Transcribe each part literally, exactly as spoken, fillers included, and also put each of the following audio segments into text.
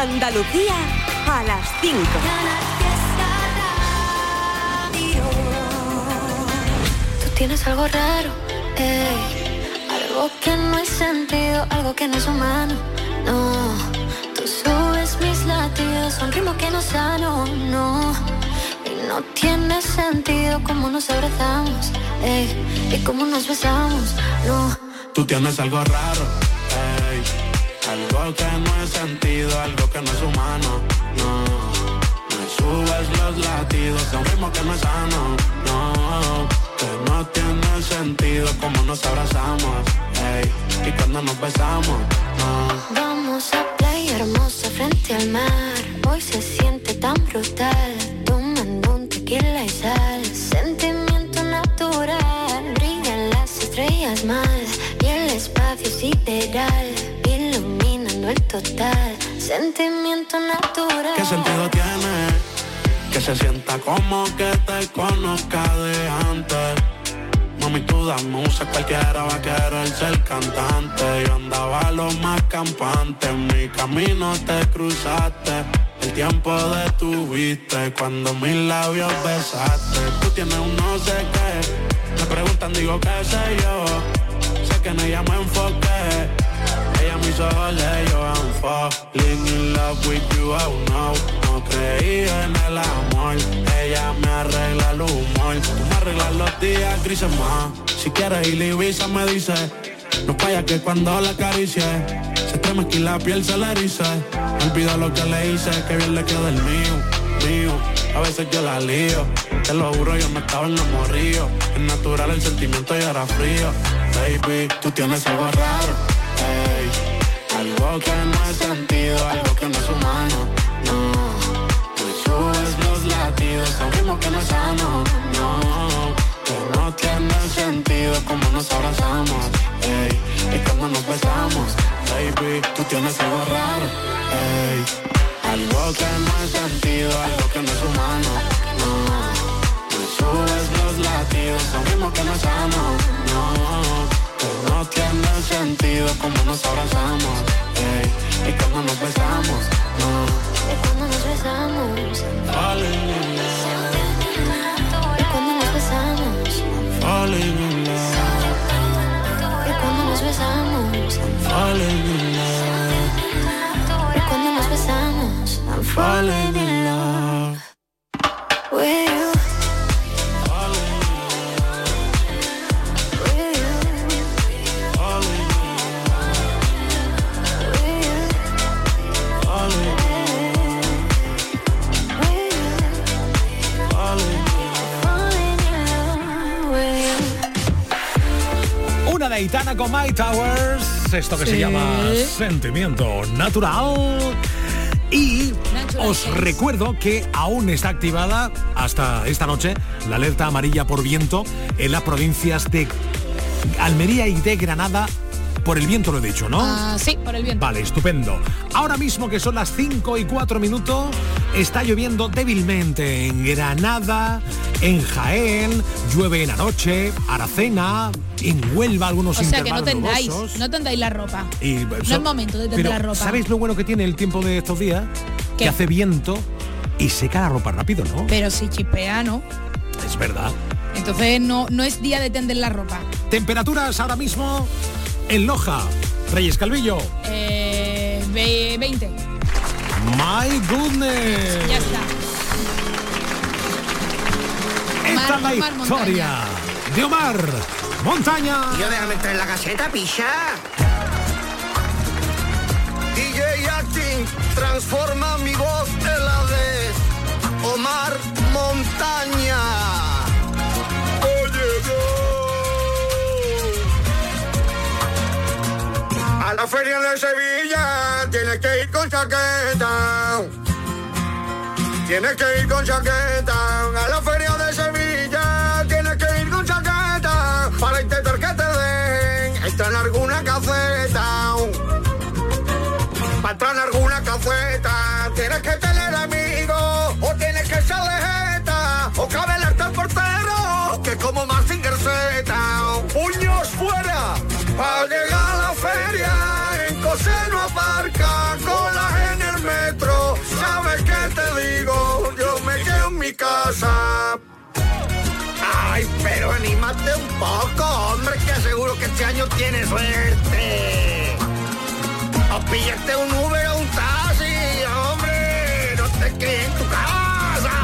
Andalucía a las cinco. Tú tienes algo raro, ey. Algo que no hay sentido, algo que no es humano, no. Tú subes mis latidos a un ritmo que no es sano, no. Y no tiene sentido cómo nos abrazamos, ey, y cómo nos besamos, no. Tú tienes algo raro, ey. Algo que no es sentido, algo que no es humano, no. Me subes los latidos a un ritmo que no es sano, no. Que no tiene sentido cómo nos abrazamos, ey, y cuando nos besamos, no. Vamos a playa hermosa frente al mar. Hoy se siente tan brutal. Tomando un tequila y sal. Sentimiento natural. Brillan las estrellas más. Y el espacio sideral. Iluminando el total. Sentimiento natural. ¿Qué sentido tiene? Que se sienta como que te conozca de antes. Mami, tú dame un cualquiera va a querer ser cantante. Yo andaba lo más campante, en mi camino te cruzaste. El tiempo detuviste cuando mis labios besaste. Tú tienes un no sé qué, me preguntan, digo qué sé yo. Sé que en ella me enfoqué, ella me hizo oler, yo I'm falling in love with you, oh no. No creí en el amor, ella me arregla el humor. Tú me arreglas los días grises más. Si quieres ir a Ibiza me dice, no falla que cuando la acaricie se te mezcla y la piel se le erice. Me olvido lo que le hice, que bien le quedó el mío, mío. A veces yo la lío, te lo juro yo no estaba enamorado. Es natural el sentimiento y era frío. Baby, tú tienes algo raro, ey. Algo que no es sentido, algo que no es humano, no. Me subes los latidos a un ritmo que no es sano, no. Que no tiene sentido como nos abrazamos, ey. Y cuando nos besamos, baby, tú tienes algo raro, ey. Algo que no es sentido, algo que no es humano, no. Me subes los latidos a un ritmo que no es sano, no. Que no tiene sentido como nos abrazamos, ey. Y cuando nos besamos, no. Y cuando nos besamos, falling in love. y cuando nos besamos, Falling in love. y cuando nos besamos, Falling in love. y cuando nos besamos, I'm falling in love with you. Una de Aitana con My Towers, esto que Sí. se llama Sentimiento Natural. Y Natural os Sense. recuerdo que aún está activada hasta esta noche la alerta amarilla por viento en las provincias de Almería y de Granada. Por el viento lo he dicho, ¿no? Ah, sí, por el viento. Vale, estupendo. Ahora mismo que son las cinco y cuatro minutos, está lloviendo débilmente en Granada, en Jaén, llueve en Anoche, Aracena, en Huelva algunos O sea que no intervalos tendáis, nubosos. no tendáis la ropa. Y, No es momento de tender pero, la ropa. ¿sabéis lo bueno que tiene el tiempo de estos días? ¿Qué? Que hace viento y seca la ropa rápido, ¿no? Pero si chispea, ¿no? Es verdad. Entonces no, no es día de tender la ropa. Temperaturas ahora mismo en Loja, Reyes Calvillo. Eh, ve- veinte. My goodness. Ya está. Esta es Omar, la Omar historia de Omar Montaña. Yo déjame entrar en la caseta, picha. D J Acting transforma mi voz en la de Omar Montaña. Oye, no. A la feria de Sevilla tienes que ir con chaqueta. Tienes que ir con chaqueta. A la feria de Sevilla tienes que ir con chaqueta. Para intentar que te den entrar en alguna caseta. Para entrar en alguna caseta tienes que tener amigos o tienes que ser de jeta o cabelarte al portero que como Mazinger Z. Puños fuera para llegar a la feria. En Coseno aparca, colas en el metro. casa. Ay, pero anímate un poco, hombre, que seguro que este año tienes suerte. O píllate un Uber o un taxi, hombre, no te quedes en tu casa.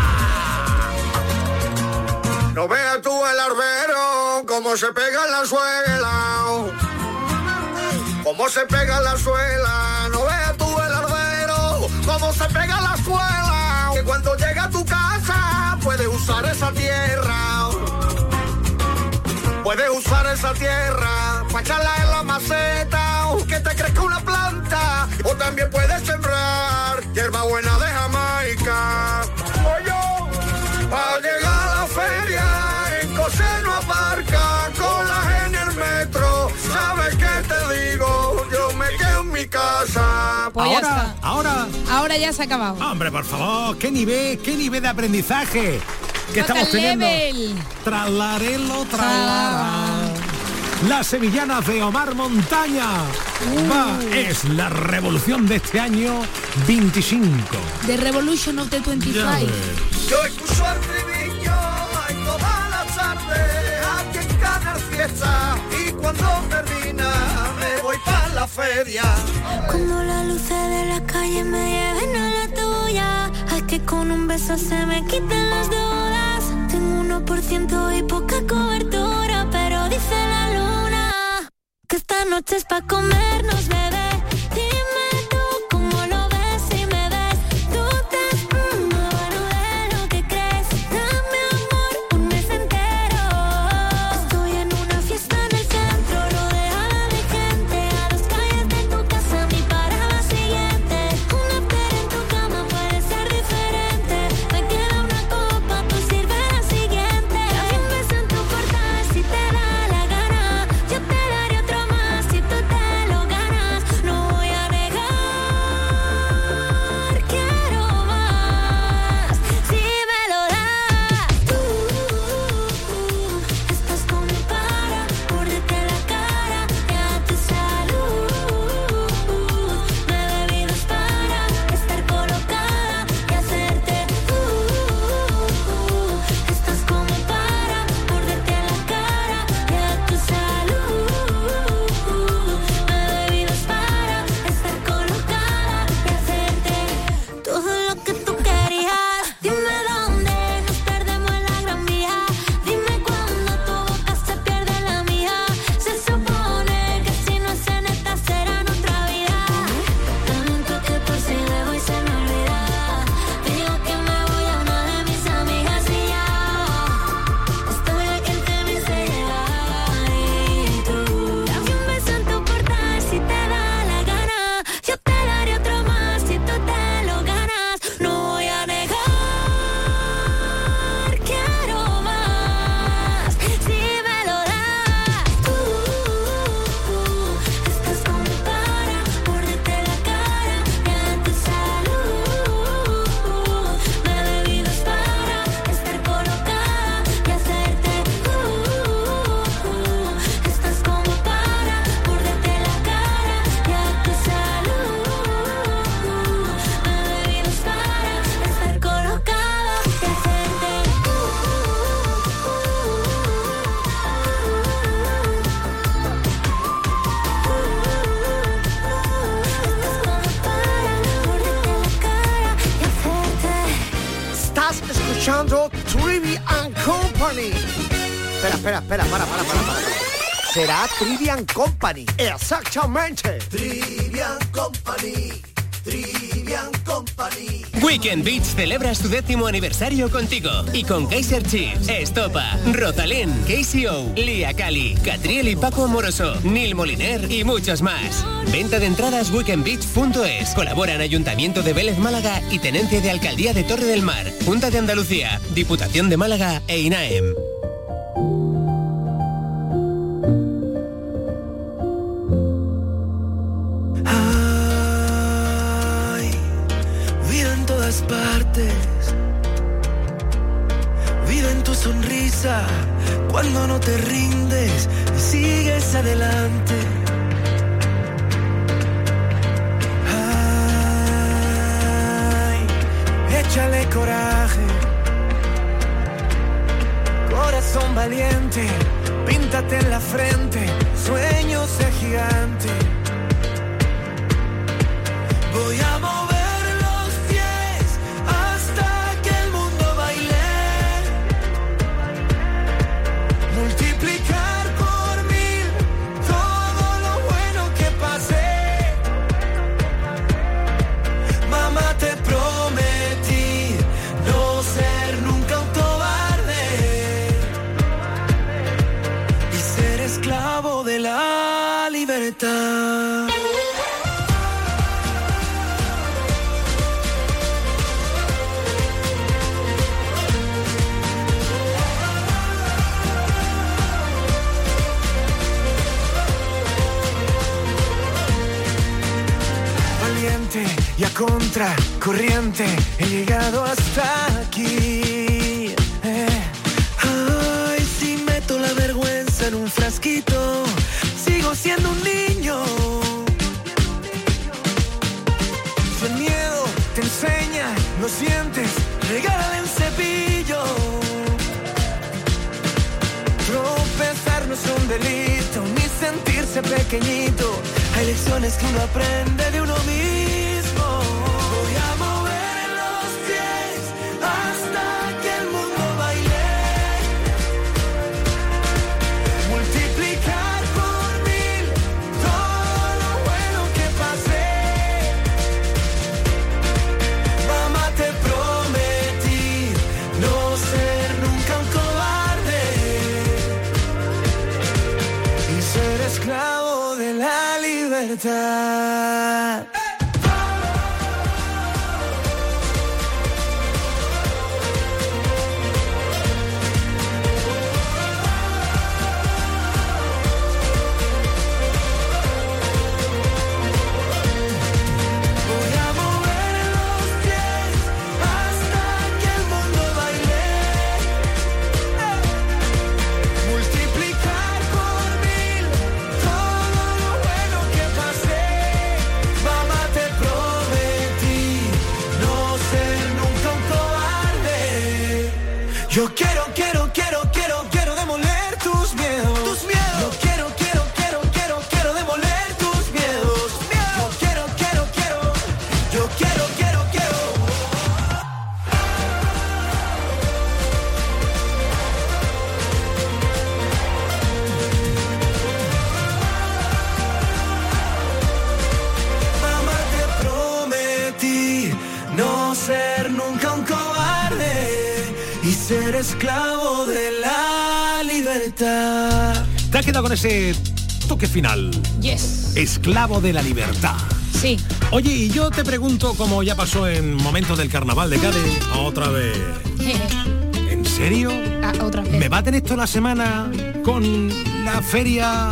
No veas tú el arbero, cómo se pega la suela. Cómo se pega la suela, no veas tú el arbero, cómo se pega la suela. Que cuando llega a tu casa, puedes usar esa tierra. Puedes usar esa tierra para echarla en la maceta, que te crezca una planta, o también puedes sembrar hierba buena de Jamaica. Oye, para llegar a la feria, en Coseno aparca, con la gente en el metro, ¿sabes qué te digo? Yo me quedo en mi casa. Pues ya ahora, está. ahora. Ahora ya se ha acabado. Hombre, por favor, qué nivel, qué nivel de aprendizaje que Toca estamos teniendo. level. Tralarelo, tralara. Las sevillanas de Omar Montaña. Uh. Va, es la revolución de este año veinticinco. The Revolution of the Ya veinticinco. ves. Yo escucho el trivillo en toda la tarde, aquí en Canal Fiesta, y cuando termina me voy para la feria. Cuando las luces de la calle me lleven a la tuya, es que con un beso se me quitan las dudas. Tengo uno por ciento y poca cobertura, pero dice la luna que esta noche es pa' comernos, bebé. Dime tú cómo lo ves si me ves. Tú te mm, bueno de lo que crees. Dame amor un mes entero. Estoy en una fiesta en el centro, rodeada de gente. A dos calles de tu casa, mi parada siguiente. Un after en tu cama puede ser diferente. Me queda una copa, tú sirve la siguiente. Dame un beso en tu portal si te da la gana. Yo te daré otro más si tú te lo ganas. No voy a negar, quiero más. Si me lo das, tú estás como para morderte la cara y a tu salud. Me he bebido para estar colocada y hacerte uh, estás como para morderte la cara y a tu salud. Me he bebido para estar colocada y hacerte todo lo que tú querías. Dime dónde nos perdemos en la gran vía. Dime cuándo tu boca se pierde en la mía. Se supone que si no es en esta será en otra vida. Dame un toque por si luego y se me olvida. Digo que me voy a una de mis amigas y ya. Estoy aquí en que me hice llegar y tú. Dame un beso en tu portal si te da la gana. Yo te daré otro más si tú te lo ganas. No voy a negar, quiero más. Si me lo das, tú estás como para morderte la cara y a tu salud. Me he bebido para estar colocada y hacerte uh, estás como para morderte la cara y a tu salud. Me he bebido para estar colocada y hacerte Estás escuchando Trivian Company. Espera, espera, espera, para, para, para, para. Será Trivian Company. Exactamente. Trivian Company. Trivian Company. Weekend Beach celebra su décimo aniversario contigo y con Kaiser Chiefs, Estopa, Rosalén, K C O, Lía Cali, Catriel y Paco Amoroso, Neil Moliner y muchos más. Venta de entradas weekend beach punto es. Colaboran Ayuntamiento de Vélez Málaga y Tenencia de Alcaldía de Torre del Mar, Junta de Andalucía, Diputación de Málaga e INAEM. Vida en todas partes, vida en tu sonrisa, cuando no te rindes y sigues adelante. Ay, échale coraje, un valiente, píntate en la frente, sueños de gigante. Voy a mover los pies hasta que el mundo baile, multiplicar por mil todo lo bueno que pasé. Mamá, te prometí no ser nunca un cobarde y ser esclavo de la libertad. Y a contra corriente he llegado hasta aquí. Eh. Ay, si meto la vergüenza en un frasquito, sigo siendo un niño. Si el miedo te enseña, lo sientes, regálale un cepillo. Tropezar no es un delito, ni sentirse pequeñito. Hay lecciones que uno aprende de uno mismo. Voy a mover los pies hasta que el mundo baile, multiplicar por mil todo lo bueno que pasé. Mamá, te prometí no ser nunca un cobarde y ser esclavo de la libertad. Yo quiero, quiero, quiero, quiero, quiero demoler tus miedos. Tus miedos. Yo quiero, quiero, quiero, quiero, quiero demoler tus miedos. miedos. Yo quiero, quiero, quiero, yo quiero, quiero, quiero. Mamá, te prometí no ser nunca un cobarde y ser esclavo de la libertad. ¿Te has quedado con ese toque final? Yes. Esclavo de la libertad. Sí. Oye, y yo te pregunto, como ya pasó en momentos del carnaval de Cádiz, otra vez. ¿En serio? Ah, otra vez. ¿Me va a tener toda la semana con la feria?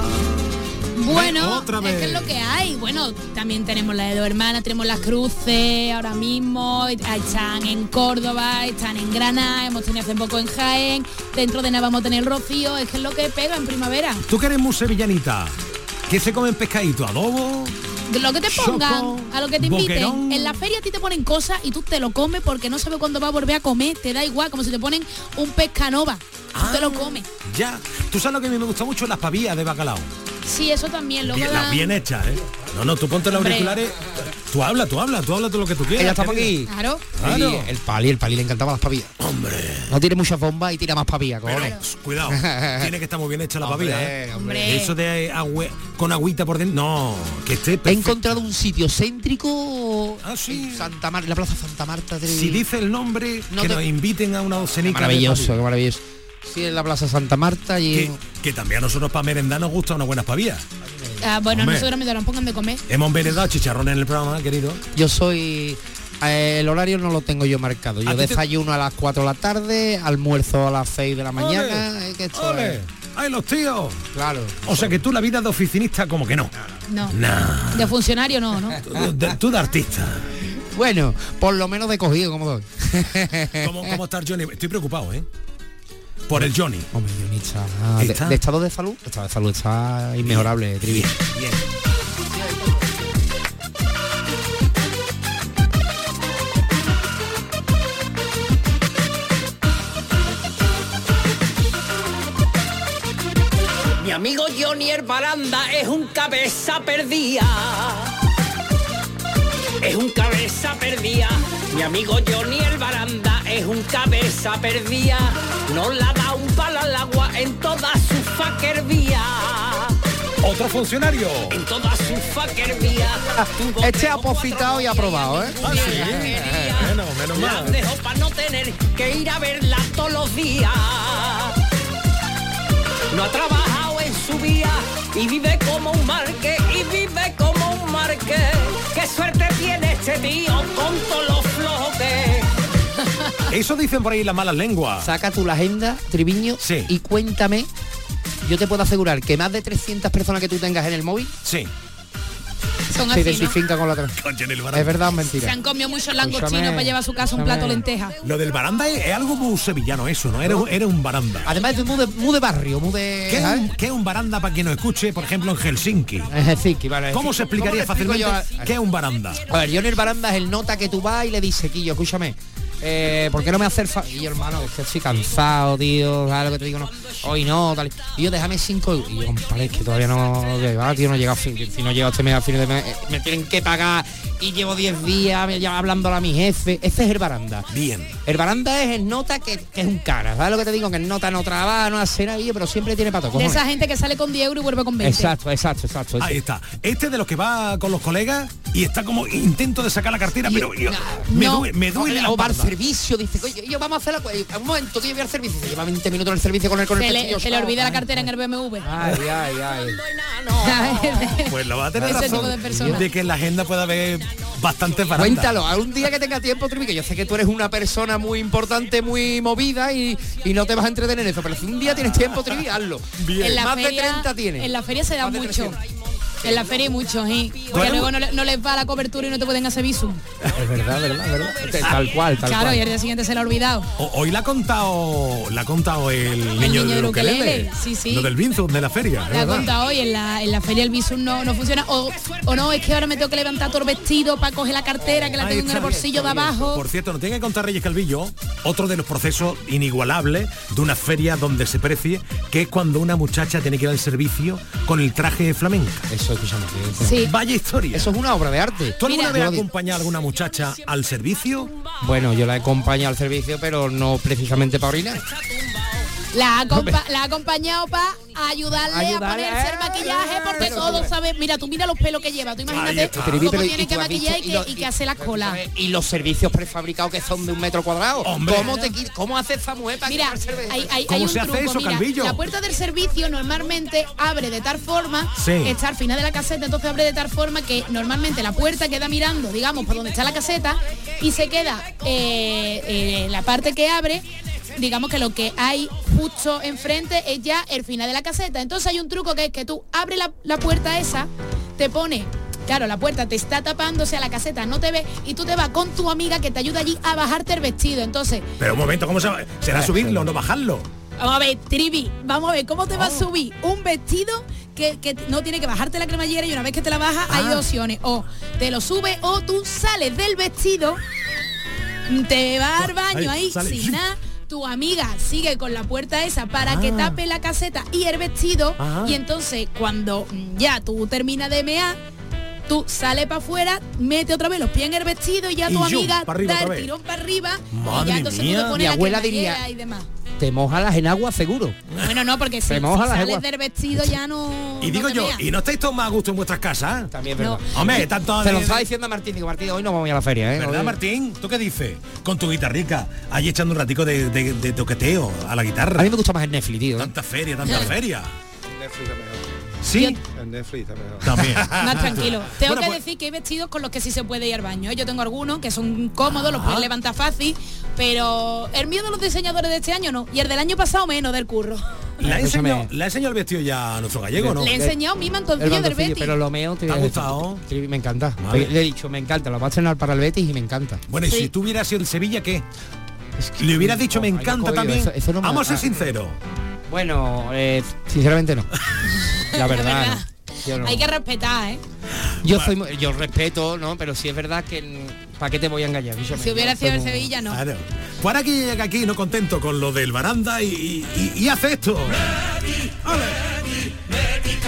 Bueno, otra vez. es que es lo que hay. Bueno, también tenemos la de dos hermanas, tenemos las cruces ahora mismo, están en Córdoba, están en Granada, hemos tenido hace poco en Jaén, dentro de nada vamos a tener el Rocío, es que es lo que pega en primavera. ¿Tú que eres muy sevillanita? ¿Qué se comen pescadito? ¿Adobo? De lo que te pongan, Choco, a lo que te inviten. boquerón. En la feria a ti te ponen cosas y tú te lo comes porque no sabes cuándo vas a volver a comer, te da igual, como si te ponen un pescanova, tú te lo comes. Ya, tú sabes lo que a mí me gusta mucho, las pavillas de bacalao. Sí, eso también, luego Bien, dan- las bien hechas, ¿eh? No, no, tú ponte los Hombre. auriculares, tú habla, tú habla, tú habla todo lo que tú quieras. Ella está por querida. aquí. Claro. Claro. Y el pali, el pali le encantaban las pavillas. Hombre. No tiene muchas bombas y tira más pavillas, Pero, cojones. pss, cuidado, tiene que estar muy bien hecha la Hombre, pavilla, ¿eh? hombre. Eso de agüe, con agüita por dentro, no, que esté He perfecto. encontrado un sitio céntrico Ah, sí. en Santa Marta, en la plaza Santa Marta de... Si dice el nombre, No que te- nos inviten a una Qué docenica de maravilloso, qué pavillas. maravilloso. Sí, en la plaza Santa Marta y... Que, que también a nosotros para merendar nos gustan unas buenas pavillas. Ah, bueno, Hombre. nosotros mientras nos pongan de comer. Hemos merendado chicharrones en el programa, querido. Yo soy... eh, el horario no lo tengo yo marcado. ¿A Yo ti te- desayuno a las cuatro de la tarde, almuerzo a las seis de la mañana. ¡Ole! Es que esto ¡Ole! es- ¡Ay, los tíos! Claro. O sea que tú la vida de oficinista como que no. No. Nah. De funcionario no, ¿no? Tú de, tú de artista. Bueno, por lo menos de cogido, como doy. ¿Cómo, ¿Cómo está el Johnny? Estoy preocupado, ¿eh? Por el Johnny. Hombre, Johnny está... De, ¿Está? de estado de salud, estado de salud está inmejorable, Trivi. Bien. Johnny el baranda es un cabeza perdida. Es un cabeza perdida. Mi amigo Johnny el baranda es un cabeza perdida. No la da un palo al agua en toda su faquerbía. Otro funcionario. En toda su faquerbía. Este ha positado y ha probado, ¿eh? Ah, sí. Bueno, menos mal. Las dejo para no tener que ir a verla todos los días. No ha trabajado en su vida y vive como un marqués, y vive como un marqués. Qué suerte tiene este tío con todos los flotes. Eso dicen por ahí las malas lenguas. Saca tú la agenda, Triviño, sí. y cuéntame. Yo te puedo asegurar que más de trescientas personas que tú tengas en el móvil, sí, son se así, identifican ¿no? con la otra. Es verdad o mentira. Se han comido muchos langostinos para llevar a su casa un plato de lentejas. Lo del baranda es, es algo muy sevillano eso, ¿no? Era, era un baranda. Además es muy de, muy de barrio, muy de... ¿Qué es, un, ¿Qué es un baranda para quien nos escuche, por ejemplo, en Helsinki? En Helsinki, vale. ¿Cómo se explicaría ¿Cómo fácilmente yo? qué es un baranda? A ver, yo en el baranda es el nota que tú vas y le dices, Quillo, escúchame, eh, ¿por qué no me hace el fa-? Y yo, hermano, es que estoy cansado, tío, ¿sabes lo que te digo? No, hoy no, tal. Y yo, déjame cinco euros. Y yo, compadre, es que todavía no llega, tío, no llega a fin. Si no llega este mes a fin de mes, eh, me tienen que pagar y llevo diez días me llama hablándole a mi jefe. Ese es el baranda. Bien. El baranda es el nota que, que es un cara, ¿sabes lo que te digo? Que el nota no trabaja, no hace nada, pero siempre tiene pato. De esa gente que sale con diez euros y vuelve con veinte. Exacto, exacto, exacto. Ahí está. Este de los que va con los colegas y está como intento de sacar la cartera, y, pero yo, no, me, no, duele, me duele. O va al servicio, dice, oye, yo vamos a hacer la... Un momento, que yo voy al servicio. Se lleva veinte minutos en el servicio con el con se el le, se le olvida la cartera en el B M W. Ay, ay, ay. Pues lo va a tener ese razón tipo de personas. de que en la agenda pueda haber bastantes barandas. Cuéntalo, algún día que tenga tiempo, Trivi, que yo sé que tú eres una persona muy importante, muy movida y, y no te vas a entretener en eso, pero si un día tienes tiempo, Trivi, hazlo. Bien. En la Más feria, de treinta tienes. En la feria se da Más de mucho. trescientos. En la feria hay muchos, ¿eh? Porque luego no, le, no les va la cobertura y no te pueden hacer visum. Es verdad, verdad, verdad. Tal cual, tal claro, cual. y al día siguiente se le ha olvidado. O, hoy la ha contado, la ha contado el, El niño, niño del del ukelele. ukelele, sí, sí. Lo del Bizum de la feria. Le ha contado hoy, en la, en la feria el visum no, no funciona. O, o no, es que ahora me tengo que levantar todo el vestido para coger la cartera, que la Ahí tengo en el está, bolsillo de abajo. Por cierto, nos tiene que contar Reyes Calvillo otro de los procesos inigualables de una feria donde se precie, que es cuando una muchacha tiene que ir al servicio con el traje flamenca. Eso, escúchame. Sí. Vaya historia. Eso es una obra de arte. ¿Tú alguna Mira, vez has yo- acompañado a alguna muchacha al servicio? Bueno, yo la he acompañado al servicio, pero no precisamente para orinar. La ha, acompa- la ha acompañado para ayudarle, Ayudarle, a ponerse el maquillaje, porque pero- todos saben. Mira, tú mira los pelos que lleva, tú Ahí imagínate está. cómo Pero- tiene y que tú has maquillar y visto- que, lo- y que hace las colas. Y los servicios prefabricados que son de un metro cuadrado. Hombre. ¿Cómo, te, qui- ¿Cómo hace esa mujer para Mira, quitarse el- hay, hay, ¿Cómo hay un se hace truco, eso, mira, Calvillo? la puerta del servicio normalmente abre de tal forma, Sí. está al final de la caseta, entonces abre de tal forma que normalmente la puerta queda mirando, digamos, por donde está la caseta y se queda eh, eh, la parte que abre, digamos que lo que hay justo enfrente es ya el final de la caseta. Entonces hay un truco que es que tú abres la, la puerta esa, te pone... Claro, la puerta te está tapando, o sea, la caseta no te ve y tú te vas con tu amiga que te ayuda allí a bajarte el vestido. Entonces, Pero un momento, ¿cómo se va? ¿Será subirlo, no bajarlo? vamos a ver, Trivi, vamos a ver, ¿cómo te va a Oh. subir un vestido que, que no tiene que bajarte la cremallera y una vez que te la bajas hay Ah. dos opciones? O te lo sube o tú sales del vestido, te vas al baño Ahí, ahí, sale. sin nada. Tu amiga sigue con la puerta esa para Ah. que tape la caseta y el vestido Ajá. y entonces cuando mm, ya tú terminas de mear, tú sales para afuera, mete otra vez los pies en el vestido y ya Y tu yo, amiga pa' arriba da otra el vez. tirón para arriba y Madre ya entonces mía. tú te pones Mi la abuela cremallera diría- y demás. Te mojalas en agua seguro. Bueno, no, porque si, Se si moja las sales aguas. del vestido ya no... Y no digo te yo, meas. ¿y no estáis todos más a gusto en vuestras casas? También es No. verdad. Hombre, tanto... Se lo de- estaba diciendo a Martín, digo, Martín, hoy no vamos a ir a la feria, ¿eh? ¿Verdad, Hoy- Martín? ¿Tú qué dices? Con tu guitarrica, ahí echando un ratico de, de- de toqueteo a la A guitarra. mí me gusta más el Netflix, tío. ¿eh? Tanta feria, tanta feria. Netflix es mejor. ¿Sí? En Netflix está mejor. También. Más tranquilo. Tengo Bueno, que pues- decir que hay vestidos con los que sí se puede ir al baño. Yo tengo algunos que son cómodos, los Ah. puedes levantar fácil, pero el mío de los diseñadores de este año no. Y el del año pasado menos del curro. ¿Le ha Escúchame. enseñado, le ha enseñado el vestido ya a nuestro gallego, no? Le he enseñado mi El mantoncillo del mantoncillo, Betis. pero lo mío ¿Te ha gustado? Sí, me encanta. Vale. Le he dicho, me encanta, lo va a estrenar para el Betis y me encanta. Bueno, y Sí. si tú hubieras sido el Sevilla, ¿qué? Es que- Le hubieras dicho, me Ay, no, encanta coño, también. eso- eso no me- Vamos a ser ah. sinceros. Bueno, eh, sinceramente no. La verdad, verdad. no. Yo, no. Hay que respetar, ¿eh? yo soy muy- yo respeto, ¿no? Pero sí es verdad que ¿para qué te voy a engañar? Yo Si me- hubiera yo sido soy el muy- Sevilla, no. Claro. Pues ahora que llega aquí no contento con lo del baranda y, y- y hace esto. ¡Ale!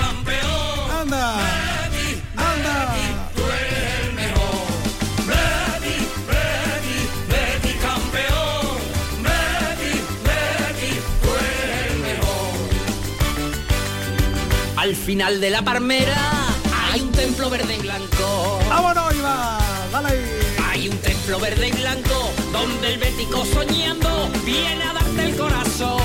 final de la palmera hay un templo verde y blanco. ¡Vámonos, Iván! ¡Dale! Hay un templo verde y blanco donde el bético soñando viene a darte el corazón.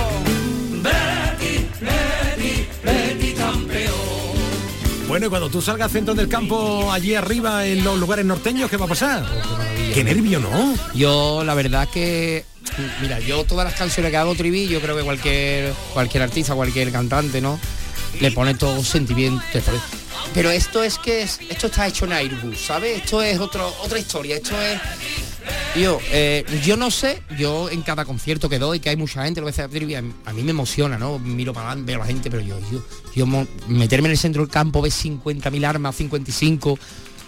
Betty, Betty, Betty campeón. Bueno, y cuando tú salgas centro del campo, allí arriba, en los lugares norteños, ¿qué va a pasar? ¡Qué nervio, ¿no? Yo, la verdad que... Mira, yo todas las canciones que hago, Trivi, yo creo que cualquier cualquier artista, cualquier cantante, ¿no? Le pone todo sentimiento. Pero esto es que es, esto está hecho en Airbus, ¿sabes? Esto es otro, otra historia, esto es... Yo, eh, yo no sé, yo en cada concierto que doy, que hay mucha gente, lo que sea, a mí me emociona, ¿no? Miro para adelante, veo a la gente, pero yo, yo, yo meterme en el centro del campo, ver cincuenta mil armas, cincuenta y cinco...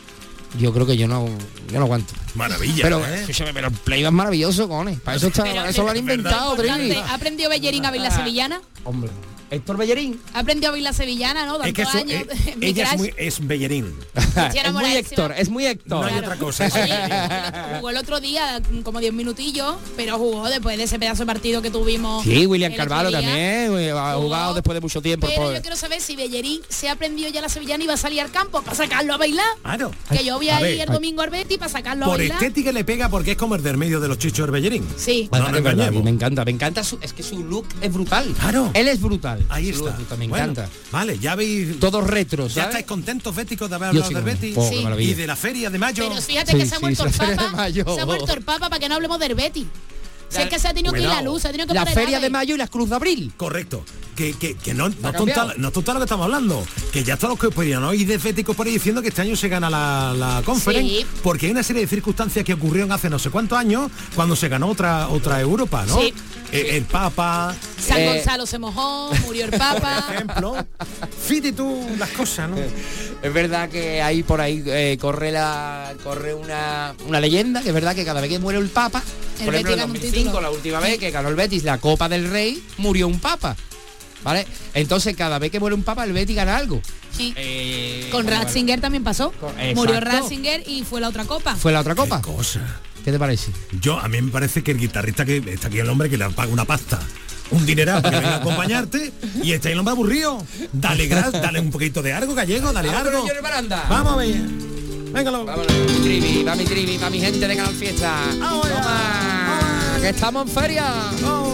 Yo creo que yo no yo no aguanto. Maravilla, pero, ¿eh? Pero el play es maravilloso, cojones. Para eso está, Pero, para eso lo han inventado, Trivi. ¿Ha aprendido Bellerín a bailar sevillana? Hombre, Héctor Bellerín. Ha aprendido a bailar sevillana, ¿no? Es que Tantos eso, años. eh, ella es, muy, es Bellerín. Es muy Héctor, es muy Héctor. No hay otra cosa. Es Jugó el otro día como diez minutillos, pero jugó después de ese pedazo de partido que tuvimos. Sí, William el Carvalho otro día. también, ha jugado después de mucho tiempo. Pero por... yo quiero saber si Bellerín se ha aprendido ya la sevillana y va a salir al campo para sacarlo a bailar. Claro. Que yo voy a, A ir ver, el domingo al Betis para sacarlo Por a bailar. estética le pega porque es como el del medio de los chichos de Bellerín. Sí. Bueno, No nos es verdad, engañemos. me encanta, me encanta su, es que su look es brutal. Claro. Él es brutal. Ahí Su look está. es brutal, me Bueno, encanta. Vale, ya veis. Todos retros, ¿Ya ¿sabes? estáis contentos, béticos, de haber Yo hablado sí, del Betis? oh, qué maravilla. Y de la feria de mayo. Pero fíjate Sí, que se ha sí, vuelto se el hace de papa. mayo. Se ha vuelto el papa para que no hablemos del Betis. Si es que se ha tenido que ir Bueno, la luz, se ha tenido que la poner feria ave. de mayo y las Cruz de Abril. Correcto. Que, que, que no, no, ¿Ha tonta, cambiado? no tonta lo que estamos hablando. Que ya todos los que podían oír de féticos por ahí diciendo que este año se gana la, la conferencia. Sí. Porque hay una serie de circunstancias que ocurrieron hace no sé cuántos años cuando se ganó otra otra Europa, ¿no? Sí. Eh, el Papa. San Eh, Gonzalo se mojó, murió el papa. Por ejemplo. Fíjate tú las cosas, ¿no? Es verdad que ahí por ahí eh, corre la corre una, una leyenda, que es verdad que cada vez que muere el Papa, El por ejemplo en Betis gana un dos mil cinco, título. la última vez que ganó el Betis la Copa del Rey, murió un Papa. ¿Vale? Entonces cada vez que muere un Papa el Betis gana algo. Sí. Eh, Con bueno, Ratzinger también pasó. Con- Murió exacto. Ratzinger y fue la otra copa. Fue la otra copa. Qué cosa. ¿Qué te parece? Yo, a mí me parece que el guitarrista que está aquí, el hombre que le paga una pasta, un dineral para que venga a acompañarte, y está el hombre aburrido. Dale gras, dale un poquito de algo gallego, dale Vamos, algo. señores Baranda. Vamos a ver. Véngalo. Vámonos, mi trivi, va mi trivi, va mi gente de Canal Fiesta. Vamos allá. Toma, que estamos en feria. Oh.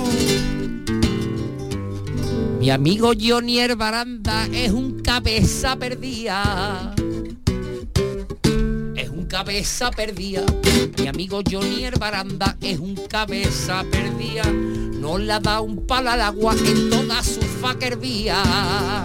Mi amigo Johnny el Baranda es un cabeza perdida. Es un cabeza perdida. Mi amigo Johnny el Baranda es un cabeza perdida. No le ha dado un palo al agua en toda su fucker vida.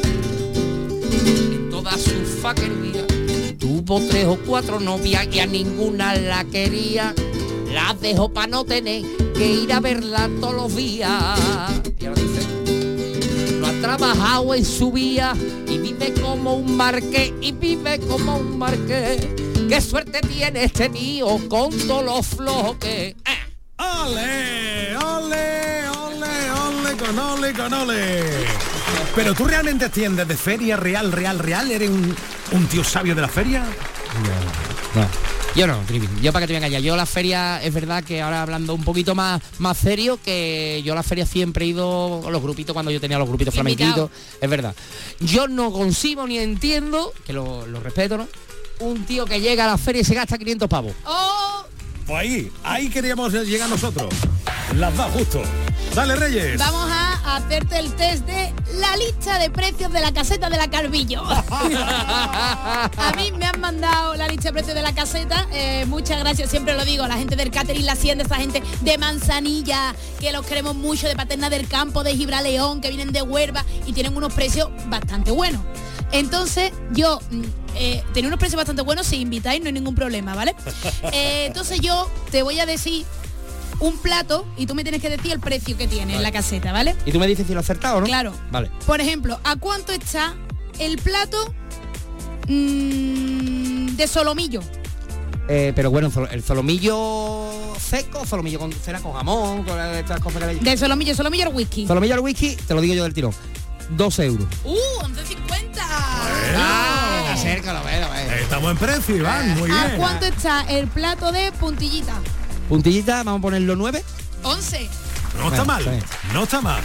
En toda su fucker vida. Tuvo tres o cuatro novias y a ninguna la quería. Las dejó para no tener que ir a verla todos los días. Y ahora dice, no ha trabajado en su vida y vive como un marqués, y vive como un marqués. Qué suerte tiene este tío con todos los flojos que... ¡Ah! ¡Ole! ¡Ole! ¡Ole! ¡Ole! ¡Con ole! ¡Con ole! Pero tú realmente entiendes de feria real, real, real. ¿Eres un, un tío sabio de la feria? No, no. Yo no, Trivi. Yo para que te venga ya. Yo la feria, es verdad que ahora hablando un poquito más, más serio, que yo a la feria siempre he ido con los grupitos cuando yo tenía los grupitos Invitado. flamenquitos. Es verdad. Yo no concibo ni entiendo, que lo, lo respeto, ¿no? Un tío que llega a la feria y se gasta quinientos pavos. ¡Oh! Pues ahí, ahí queríamos llegar nosotros. Las da justo. Dale, Reyes. Vamos a hacerte el test de la lista de precios de la caseta de la Calvillo. A mí me han mandado la lista de precios de la caseta. Eh, muchas gracias, siempre lo digo, a la gente del catering, la hacienda, esa gente de Manzanilla, que los queremos mucho, de Paterna del Campo, de Gibraleón, que vienen de Huelva y tienen unos precios bastante buenos. Entonces, yo eh, tenía unos precios bastante buenos, si invitáis no hay ningún problema, ¿vale? Eh, entonces yo te voy a decir un plato y tú me tienes que decir el precio que tiene, vale, en la caseta, ¿vale? Y tú me dices si lo has acertado, ¿no? Claro. Vale. Por ejemplo, ¿a cuánto está el plato mmm, de solomillo? Eh, pero bueno, el solomillo seco, solomillo con cena con jamón, con estas cosas que le... Del solomillo, solomillo al whisky. Solomillo al whisky, te lo digo yo del tirón. Dos euros. ¡Uh! once cincuenta. Ah, acércalo, bueno, bueno. Estamos en precio, Iván. Muy ¿A bien. cuánto está el plato de puntillita? Puntillita, vamos a ponerlo nueve. once. No está mal. No está mal.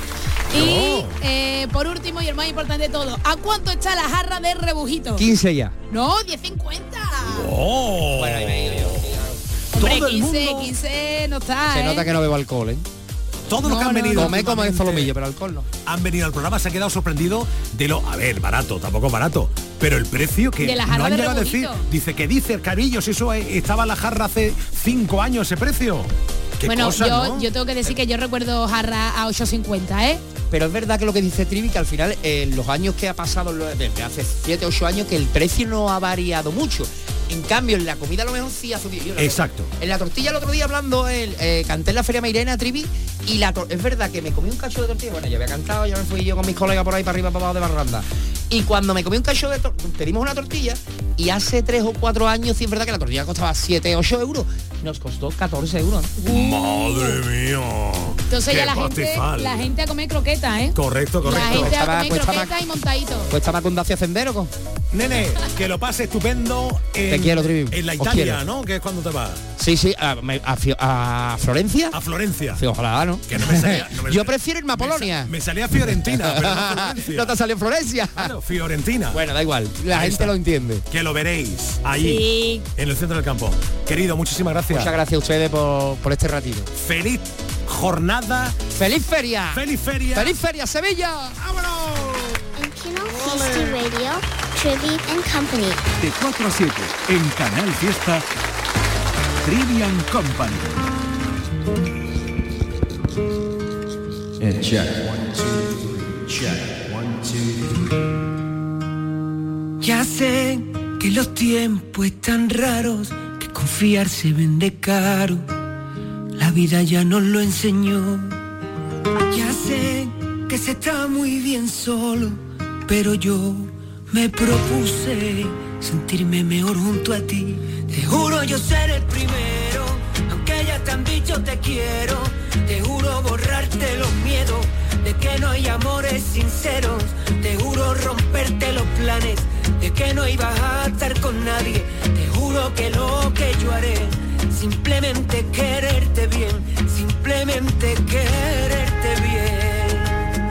Y eh, por último, y el más importante de todo, ¿a cuánto está la jarra de rebujito? quince ya. No, diez cincuenta. Oh. Bueno, ahí me digo yo. Hombre, Todo el quince, mundo- quince no está, Se ¿eh? nota que no bebo alcohol, ¿eh? Todos los No, que han no, venido Tomé como de últimamente solomillo, pero alcohol no. han venido al programa se han quedado sorprendidos de lo, a ver, barato, tampoco barato, pero el precio que De la jarra no han de llegado a decir, rebujito. dice que dice el Carillos, eso eh, estaba la jarra hace cinco años ese precio. Qué Bueno, cosa, yo, ¿no? yo tengo que decir que yo recuerdo jarra a ocho cincuenta, ¿eh? Pero es verdad que lo que dice Trivi, que al final en los años que ha pasado, lo- desde hace siete, ocho años, que el precio no ha variado mucho. En cambio, en la comida a lo mejor sí ha subido. Yo la- Exacto. En la tortilla el otro día hablando, el, eh, canté en la Feria Mairena, Trivi, y la tor- es verdad que me comí un cacho de tortilla. Bueno, yo había cantado, ya me fui yo con mis colegas por ahí para arriba, para abajo de Barranda. Y cuando me comí un cacho de tortilla, pedimos una tortilla, y hace tres o cuatro años, sí es verdad que la tortilla costaba siete, ocho euros, nos costó catorce euros. Madre mía. Entonces Qué ya la gente, pastizal. la gente a comer croqueta, ¿eh? Correcto, La correcto. gente a Cuesta más, comer cuesta croqueta más. y montadito. Cuesta más que un Dacia Sendero, co. Nene, que lo pase estupendo en, Te quiero, Trivi. en la Os Italia, quiero. ¿no? Que es cuando te vas. Sí, sí, a, me- a Fio- a Florencia. A Florencia. Sí, ojalá, ¿no? Que no me salía- no me- Yo prefiero irme a me sa- Polonia. Me, salía Fiorentina, pero no Florencia. ¿No te salió Florencia? Claro, Fiorentina. Bueno, da igual, la Ahí gente está. lo entiende. Que lo veréis allí, Sí. en el centro del campo. Querido, muchísimas gracias. Muchas gracias a ustedes por, por este ratito. Feliz jornada. ¡Feliz feria! ¡Feliz feria! ¡Feliz feria, Sevilla! ¡Vámonos! En Kino Fiesta Radio, Trivi and Company. De cuatro a siete en Canal Fiesta, Trivian Company. And check. One, two, three. Check. One, two, three. Ya sé que los tiempos están raros, que confiar se vende caro. La vida ya nos lo enseñó. Ya sé que se está muy bien solo, pero yo me propuse sentirme mejor junto a ti. Te juro yo ser el primero, aunque ya te han dicho te quiero. Te juro borrarte los miedos de que no hay amores sinceros. Te juro romperte los planes de que no ibas a estar con nadie. Te juro que lo que yo haré, simplemente quererte bien, simplemente quererte bien.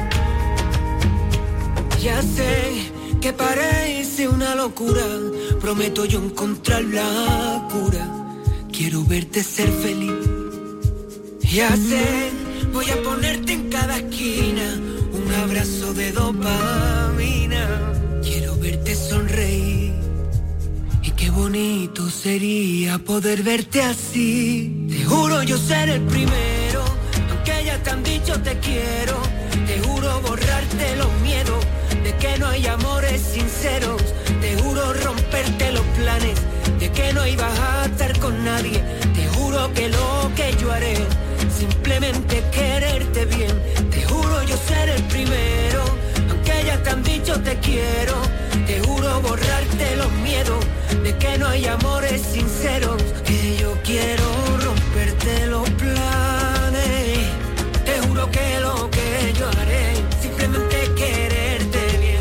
Ya sé que parece una locura, prometo yo encontrar la cura. Quiero verte ser feliz. Ya sé, voy a ponerte en cada esquina un abrazo de dopamina. Quiero verte sonreír. Y qué bonito sería poder verte así. Te juro yo ser el primero, aunque ya te han dicho te quiero. Te juro borrarte los miedos de que no hay amores sinceros. Te juro romperte los planes de que no ibas a estar con nadie. Te juro que lo que yo haré, simplemente quererte bien. Te juro yo ser el primero, aunque ya te han dicho te quiero. Te juro borrarte los miedos de que no hay amores sinceros. Que yo quiero romperte los planes. Te juro que lo que yo haré, simplemente quererte bien.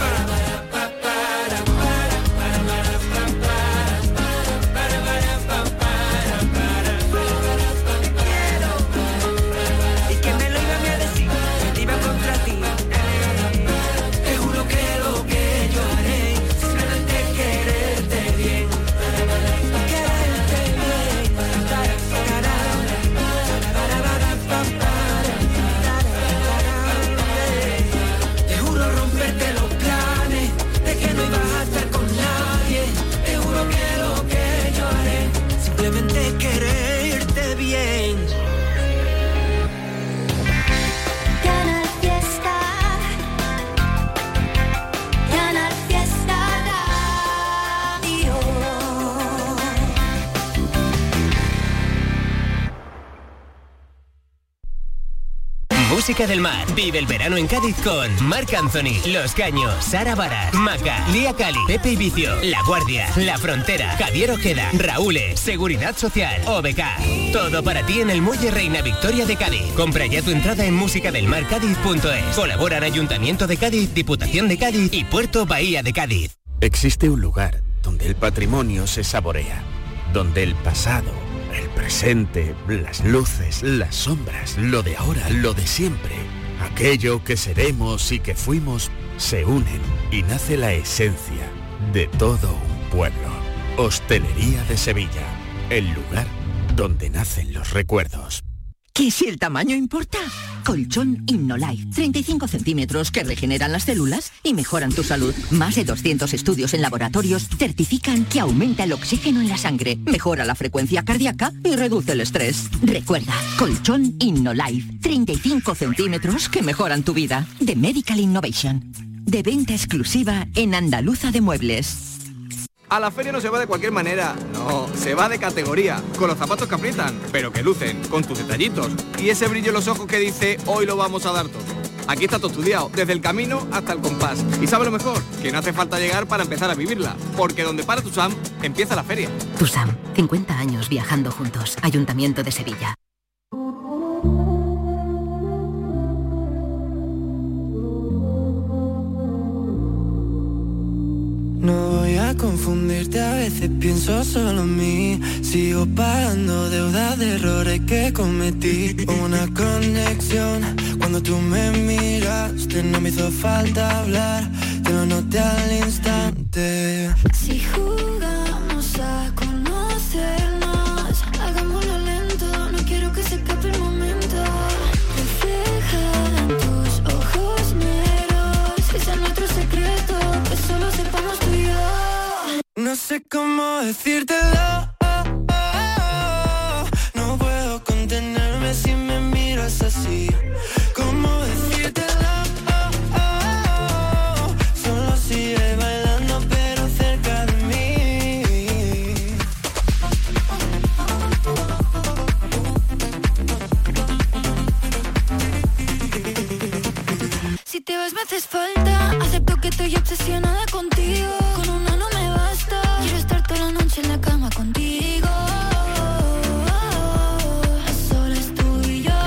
Y que me lo iban a decir, que iba contra ti. Te juro que lo que yo haré, simplemente quererte bien. Quererte bien. Te juro romperte los planes de que no ibas a estar con nadie. Te juro que lo que yo haré, simplemente quererte bien. Canal Fiesta, Canal Fiesta Radio. Música del mar. Vive el verano en Cádiz con Marc Anthony, Los Caños, Sara Baras, Maca, Lía Cali, Pepe y Vicio, La Guardia, La Frontera, Javier Ojeda, Raúl, Seguridad Social, O B K. Todo para ti en el Muelle Reina Victoria de Cádiz. Compra ya tu entrada en musicadelmarcádiz punto es. Colaboran Ayuntamiento de Cádiz, Diputación de Cádiz y Puerto Bahía de Cádiz. Existe un lugar donde el patrimonio se saborea, donde el pasado, el presente, las luces, las sombras, lo de ahora, lo de siempre, Aquello que seremos y que fuimos se unen y nace la esencia de todo un pueblo. Hostelería de Sevilla, el lugar donde nacen los recuerdos. ¿Que si el tamaño importa? Colchón Innolife, treinta y cinco centímetros que regeneran las células y mejoran tu salud. Más de doscientos estudios en laboratorios certifican que aumenta el oxígeno en la sangre, mejora la frecuencia cardíaca y reduce el estrés. Recuerda, Colchón Innolife, treinta y cinco centímetros que mejoran tu vida. De Medical Innovation. De venta exclusiva en Andaluza de Muebles. A la feria no se va de cualquier manera, no, se va de categoría, con los zapatos que aprietan, pero que lucen, con tus detallitos, y ese brillo en los ojos que dice, hoy lo vamos a dar todo. Aquí está todo estudiado, desde el camino hasta el compás. Y sabe lo mejor, que no hace falta llegar para empezar a vivirla, porque donde para Tusam, empieza la feria. Tusam, cincuenta años viajando juntos, Ayuntamiento de Sevilla. No voy a confundirte, a veces pienso solo en mí. Sigo pagando deudas de errores que cometí. Una conexión, cuando tú me miraste no me hizo falta hablar. Te lo noté al instante. Si jugamos a conocernos, hagámoslo lento, no quiero que se escape el momento. Refleja en tus ojos negros, que sea nuestro secreto, que solo sepamos tú y yo. No sé cómo decírtelo, oh, oh, oh. No puedo contenerme si me miras así. ¿Cómo decírtelo? Oh, oh, oh. Solo sigue bailando pero cerca de mí. Si te vas me haces falta, acepto que estoy obsesionada contigo. Con una no me basta, quiero estar toda la noche en la cama contigo. A solas tú y yo.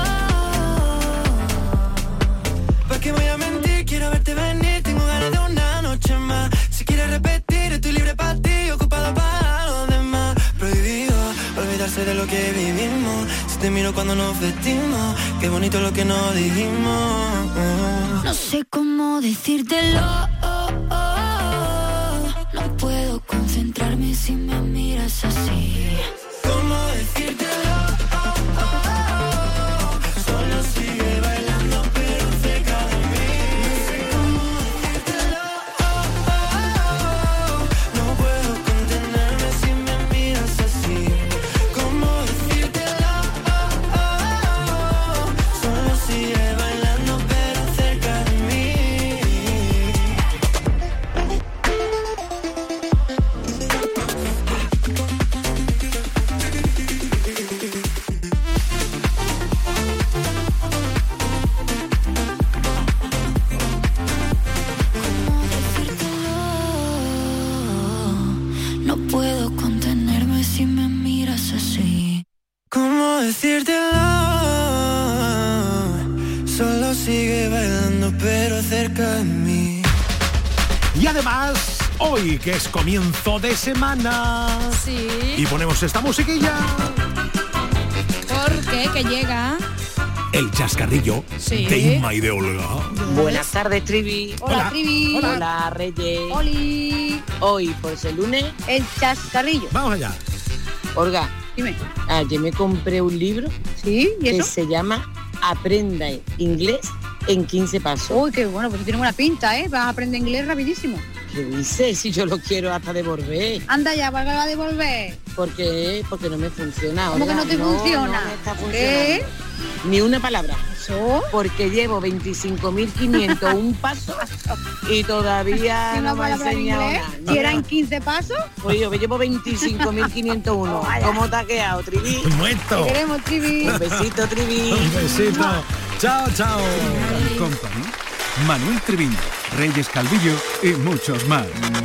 ¿Para qué voy a mentir? Quiero verte venir, tengo ganas de una noche más. Si quieres repetir, estoy libre para ti, ocupada para lo demás. Prohibido olvidarse de lo que vivimos. Si te miro cuando nos vestimos, qué bonito lo que nos dijimos. No sé cómo decírtelo, oh, oh, oh. No puedo concentrarme si me miras así. ¿Cómo decírtelo? Oh, oh, oh. Solo sigue bailando pero cerca de mí. No sé cómo decírtelo, oh, oh, oh. No puedo contenerme si me miras así. ¿Cómo decírtelo? Oh, oh, oh. Solo sigue bailando pero cerca de mí. No puedo contenerme si me miras así. ¿Cómo decírtelo? Solo sigue bailando pero cerca de mí. Y además, hoy que es comienzo de semana, Sí. y ponemos esta musiquilla, ¿Por qué? Que llega. el chascarrillo Sí. de Inma y de Olga. Buenas tardes, Trivi. Hola, Hola. Trivi. Hola, Hola, Reyes. Oli. Hoy, por ser lunes, El chascarrillo. Vamos allá. Olga, Dime. ayer me compré un libro ¿Sí? ¿Y que eso? se llama Aprenda inglés en quince pasos. Uy, qué bueno, pues tiene buena pinta, ¿eh? Vas a aprender inglés rapidísimo. ¿Qué dices? Si yo lo quiero hasta devolver. Anda ya, ¿para qué va a devolver? ¿Por qué? Porque no me funciona. ¿Cómo que Olga. no te funciona? No me está ¿Qué? funcionando. Ni una palabra. ¿Eso? Porque llevo veinticinco mil quinientos un paso y todavía ¿Tiene no una me ha palabra en enseñado inglés? nada. ¿Si eran quince pasos? Pues yo me llevo veinticinco mil quinientos uno. ¿Cómo te ha quedado, Trivi? Muerto. Te queremos, Trivi. Un besito, Trivi. Un besito. Chao, chao. Company, Manuel Treviño, Reyes Calvillo y muchos más.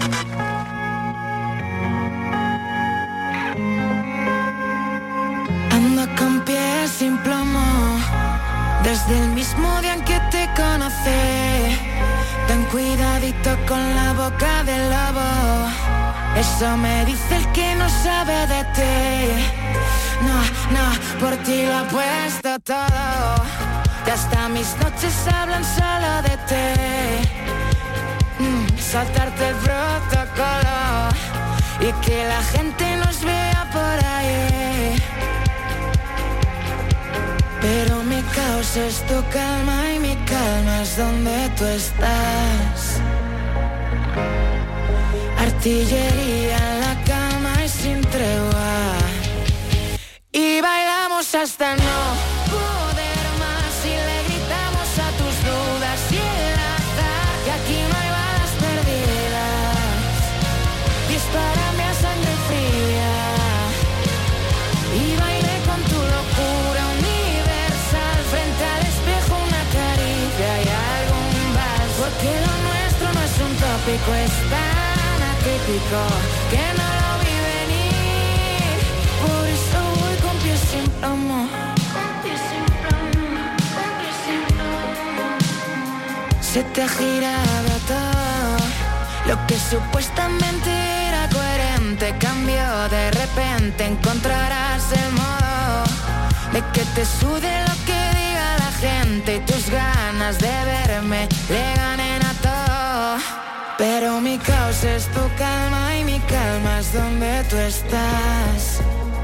Ando con pies sin plomo, desde el mismo día en que te conocí. Ten cuidadito con la boca del lobo, eso me dice el que no sabe de ti. No, no, por ti lo he puesto todo. Y hasta mis noches hablan solo de ti. Mm, saltarte el protocolo y que la gente nos vea por ahí. Pero mi caos es tu calma y mi calma es donde tú estás. Artillería en la cama y sin tregua. Y bailamos hasta no poder más y le gritamos a tus dudas y el azar. Y aquí no hay balas perdidas. Dispárame a sangre fría. Y bailé con tu locura universal. Frente al espejo una caricia y algún vals. Porque lo nuestro no es un tópico, es tan atípico que no lo vi venir. Por eso voy con pies sin plomo. Se te ha girado todo. Lo que supuestamente era coherente cambió de repente. Encontrarás el modo de que te sude lo que diga la gente. Y tus ganas de verme le ganen a todo. Pero mi caos es tu calma y mi calma es donde tú estás.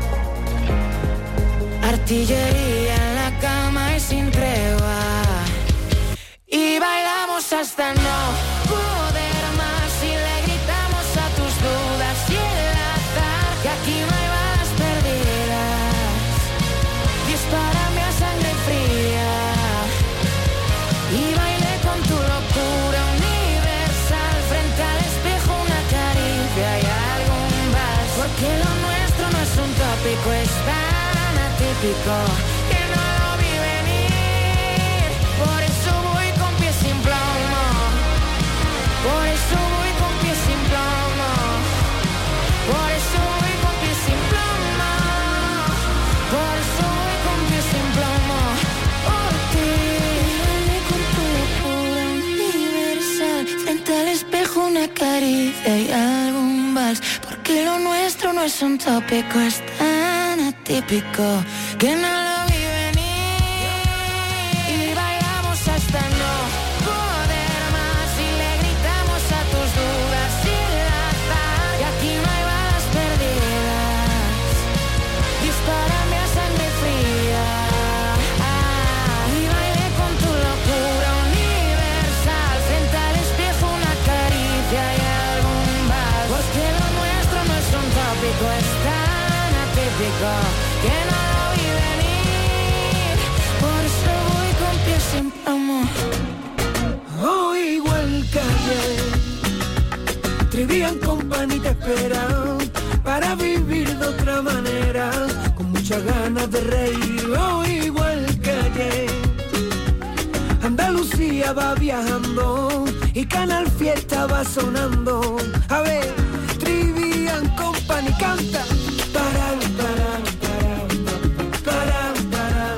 Artillería en la cama y sin tregua. Y bailamos hasta no poder más y le gritamos a tus dudas y el azar. Que aquí no hay balas perdidas. Dispárame a sangre fría. Y bailé con tu locura universal. Frente al espejo una caricia y algún vals. Porque lo nuestro no es un tópico, es tan atípico que no lo vi venir. Por eso voy con pies sin plomo. Por eso voy con pies sin plomo. Por eso voy con pies sin plomo. Por eso voy con pies sin plomo. Por ti. Bailé con tu locura universal. Frente al espejo una caricia y algún vals. Porque lo nuestro no es un tópico, es tan atípico que no lo vi venir. Y bailamos hasta no poder más y le gritamos a tus dudas y el azar. Y aquí no hay balas perdidas. Dispárame a sangre fría. Y bailé con tu locura universal. Frente al espejo una caricia y algún vals. Porque lo nuestro no es un tópico, es tan atípico que no lo vi venir. Por eso voy con pies sin plomo. Oh, igual que ayer, Trivian Company te esperan para vivir de otra manera, con muchas ganas de reír. Oh, igual que ayer, Andalucía va viajando y Canal Fiesta va sonando. A ver, Trivian Company canta. Para, para, para, para, para,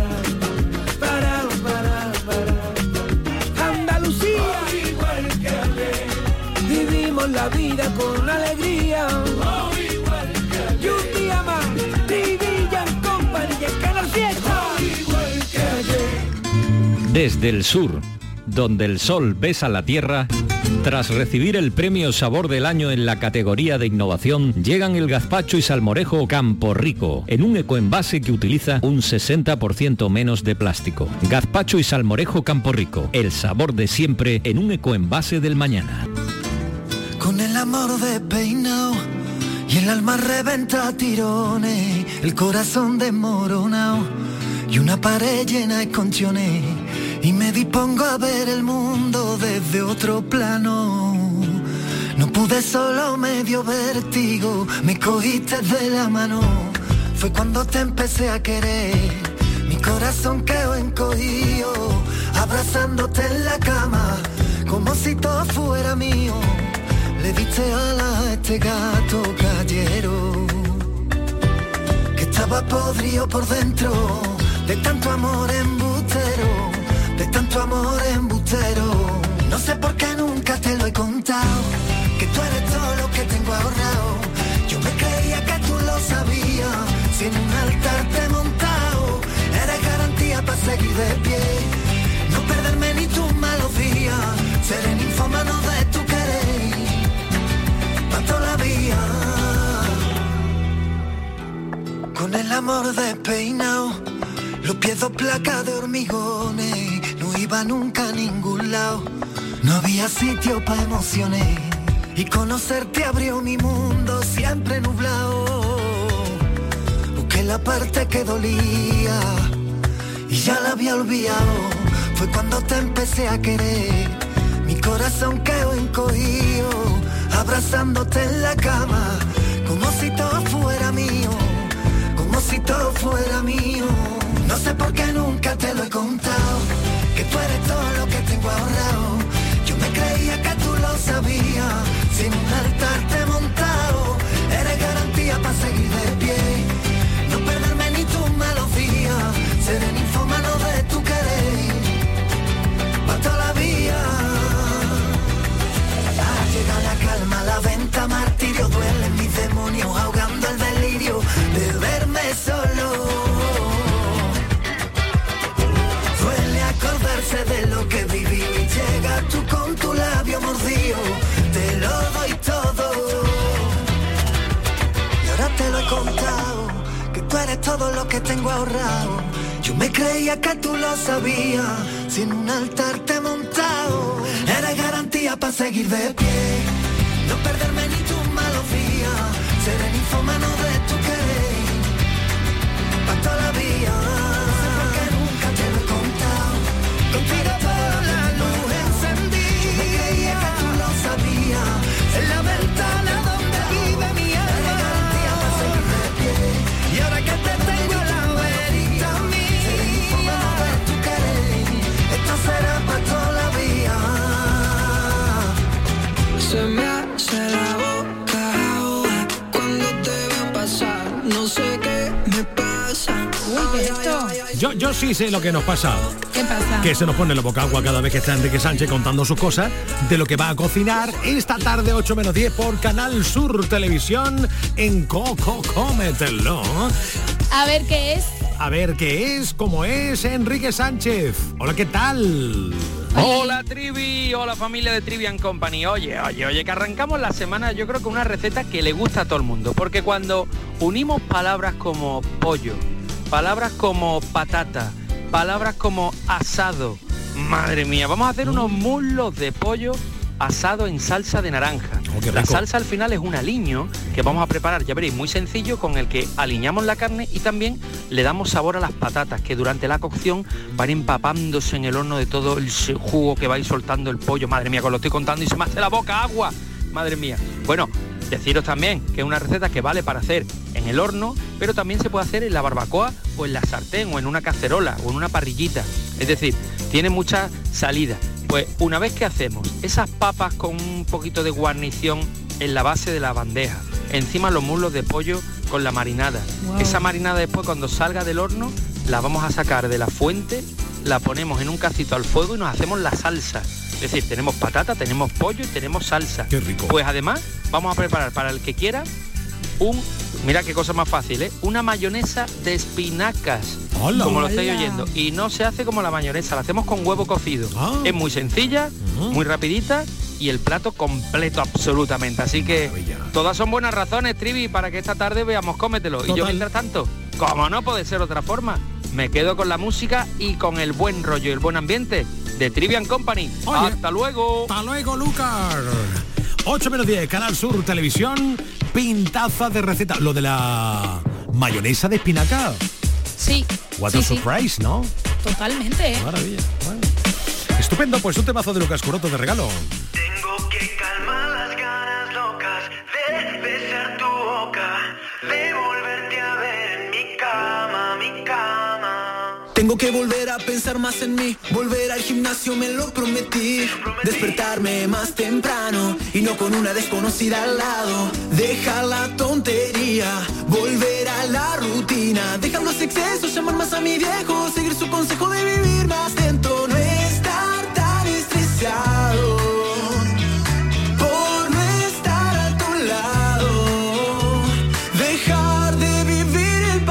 para, para, para. Andalucía, oh, igual que ayer, vivimos la vida con alegría. Oh, igual que ayer, y un día más, Trivian Company y el Canal Fiesta. Oh, igual que ayer. Desde el sur, donde el sol besa la tierra, tras recibir el premio Sabor del Año en la categoría de innovación, llegan el gazpacho y salmorejo Campo Rico, en un ecoenvase que utiliza un sesenta por ciento menos de plástico. Gazpacho y salmorejo Campo Rico, el sabor de siempre en un ecoenvase del mañana. Con el amor despeinado y el alma reventa a tirones, el corazón desmoronado y una pared llena de esconciones. Y me dispongo a ver el mundo desde otro plano. No pude solo, medio vértigo, me cogiste de la mano. Fue cuando te empecé a querer, mi corazón quedó encogido, abrazándote en la cama, como si todo fuera mío. Le diste alas a este gato callejero, que estaba podrido por dentro, de tanto amor embustero. De tanto amor embustero. No sé por qué nunca te lo he contado, que tú eres todo lo que tengo ahorrado. Yo me creía que tú lo sabías. Si en un altar te he montado, eres garantía para seguir de pie. Con el amor despeinado, los pies dos placas de hormigones, no iba nunca a ningún lado, no había sitio para emociones, y conocerte abrió mi mundo siempre nublado. Busqué la parte que dolía y ya la había olvidado, fue cuando te empecé a querer, mi corazón quedó encogido, abrazándote en la cama, como si todo fuera mío, como si todo fuera mío. No sé por qué nunca te lo he contado, que tú eres todo lo que tengo ahorrado. Yo me creía que tú lo sabías, sin un altar te he montado. Eres garantía para seguir de pie, no perderme ni tus malos días. Seré ninfómano de tu querer, pa' toda la vida. Ha llegado la calma, la venta, martirio, duelen mis demonios, ahogando el delirio de verme solo. Duele acordarse de lo que viví, llega tú con tu labio mordido, te lo doy todo. Y ahora te lo he contado, que tú eres todo lo que tengo ahorrado. Yo me creía que tú lo sabías, sin un altar te he montado. Eres garantía para seguir de pie, no perderme ni tus malos días. Seré ninfómano de tu querer, pa' toda la vida. No sé por qué nunca te lo he contado, contigo toda la luz encendí. Yo me creía que tú lo sabías, en la ventana donde vive mi alma. Eres garantía para seguir de pie, y ahora que te tengo a la verita a mí, seré ninfómano de tu querer, esto será pa' toda la vida. Se me hace la boca agua cuando te veo pasar, no sé qué me pasa. Uy, ¿qué es esto? Yo, yo sí sé lo que nos pasa. ¿Qué pasa? Que se nos pone la boca agua cada vez que está Enrique Sánchez contando sus cosas de lo que va a cocinar esta tarde ocho menos diez por Canal Sur Televisión en Coco Cómetelo. A ver qué es. A ver qué es, cómo es Enrique Sánchez. Hola, ¿qué tal? Hola Trivi, hola familia de Trivian Company. Oye, oye, oye, que arrancamos la semana yo creo que una receta que le gusta a todo el mundo, porque cuando unimos palabras como pollo, palabras como patata, palabras como asado, madre mía, vamos a hacer unos muslos de pollo asado en salsa de naranja. Oh, la salsa al final es un aliño que vamos a preparar, ya veréis, muy sencillo, con el que aliñamos la carne y también le damos sabor a las patatas, que durante la cocción van empapándose en el horno de todo el jugo que va a ir soltando el pollo. Madre mía, con lo estoy contando y se me hace la boca agua, madre mía. Bueno, deciros también que es una receta que vale para hacer en el horno, pero también se puede hacer en la barbacoa o en la sartén o en una cacerola o en una parrillita, es decir, tiene mucha salida. Pues una vez que hacemos esas papas con un poquito de guarnición en la base de la bandeja, encima los muslos de pollo con la marinada, wow. Esa marinada después cuando salga del horno la vamos a sacar de la fuente, la ponemos en un cacito al fuego y nos hacemos la salsa. Es decir, tenemos patata, tenemos pollo y tenemos salsa. Qué rico. Pues además vamos a preparar para el que quiera un, mira qué cosa más fácil, ¿eh? Una mayonesa de espinacas. Hola. Como lo estáis oyendo. Y no se hace como la mayonesa, la hacemos con huevo cocido. Ah. Es muy sencilla, uh-huh. muy rapidita y el plato completo absolutamente. Así que maravilla. Todas son buenas razones, Trivi, para que esta tarde veamos Cómetelo. Total. Y yo mientras tanto, como no puede ser otra forma, me quedo con la música y con el buen rollo y el buen ambiente de Trivian Company. Oye, hasta luego. Hasta luego, Lucas. ocho menos diez, Canal Sur Televisión, pintaza de receta. Lo de la mayonesa de espinaca. Sí. What sí, a sí. surprise, ¿no? Totalmente, ¿eh? Maravilla. Bueno. Estupendo, pues un temazo de Lucas Coroto de regalo. Tengo que calmar las ganas locas de besar tu boca, de volverte a ver en mi cama, mi cama. Tengo que volver a pensar más en mí, volver al gimnasio, me lo prometí. Despertarme más temprano y no con una desconocida al lado. Dejar la tontería, volver a la rutina. Dejar los excesos, llamar más a mi viejo, seguir su consejo de vivir más dentro. No estar tan estresado por no estar a tu lado. Dejar de vivir el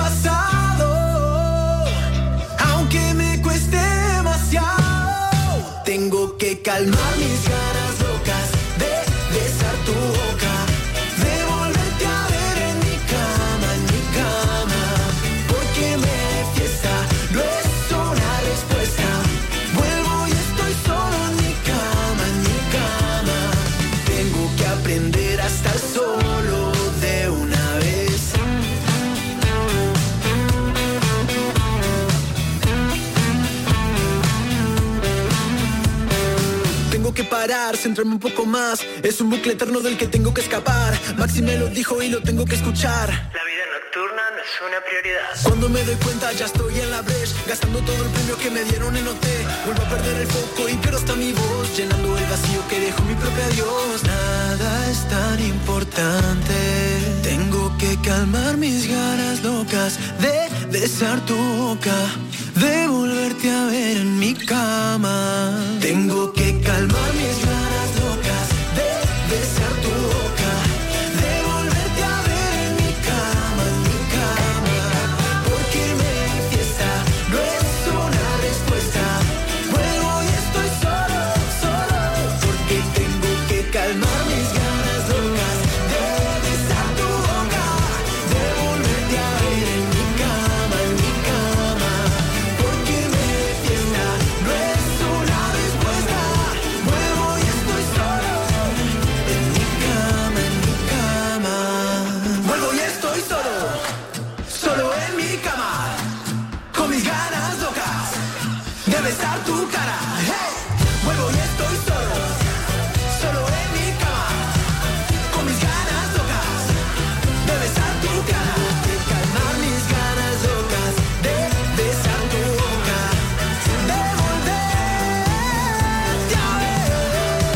pasado, aunque me cueste demasiado. Tengo que calmar mis ganas locas de besar tu boca, de volverte a ver en mi cama, en mi cama. parar, centrarme un poco más. Es un bucle eterno del que tengo que escapar. Maxi me lo dijo y lo tengo que escuchar. La vida nocturna no es una prioridad. Cuando me doy cuenta ya estoy en la brecha, gastando todo el premio que me dieron en O T. Vuelvo a perder el foco y pierdo hasta mi voz, llenando el vacío que dejó mi propio adiós. Nada es tan importante. Tengo que calmar mis ganas locas de besar tu boca, de volverte a ver en mi cama. Tengo que calmar mis ganas locas de besar tu boca, de volverte a ver en mi cama, en mi cama. Porque irme de fiesta no es una respuesta. Vuelvo y estoy solo, solo. Porque tengo que calmar mis ganas locas de besar tu boca, de volverte a ver en mi cama, en mi cama. Porque irme de fiesta no es una respuesta. Vuelvo y estoy solo en mi cama, en mi cama. Vuelvo y estoy solo, solo en mi cama, con mis ganas locas de besar tu cara. Hey, vuelvo y estoy solo, solo en mi cama, con mis ganas locas de besar tu cara, de calmar mis ganas locas de besar tu boca, de volverte a ver.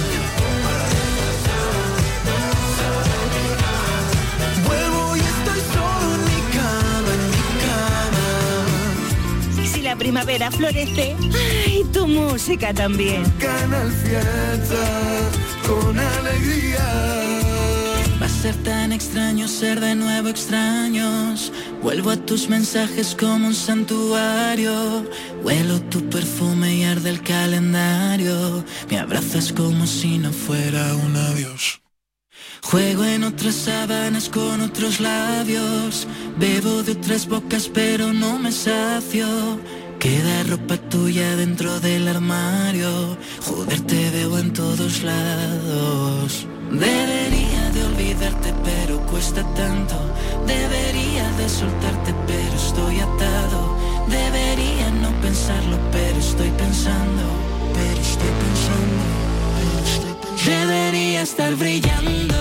Vuelvo y estoy solo en mi cama, en mi cama. Si la primavera florece, ¡ay, tu música también! Canal Fiesta, con alegría. Va a ser tan extraño ser de nuevo extraños. Vuelvo a tus mensajes como un santuario. Huelo tu perfume y arde el calendario. Me abrazas como si no fuera un adiós. Juego en otras sábanas con otros labios. Bebo de otras bocas pero no me sacio. Queda ropa tuya dentro del armario. Joder, te veo en todos lados. Debería de olvidarte pero cuesta tanto. Debería de soltarte pero estoy atado. Debería no pensarlo pero estoy pensando. Pero estoy pensando, pero estoy pensando. Debería estar brillando.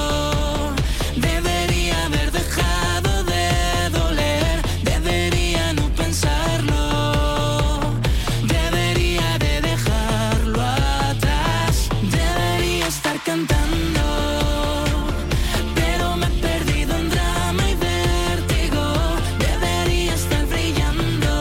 Debería haber dejado de doler. Debería no pensarlo. Debería de dejarlo atrás. Debería estar cantando, pero me he perdido en drama y vértigo. Debería estar brillando.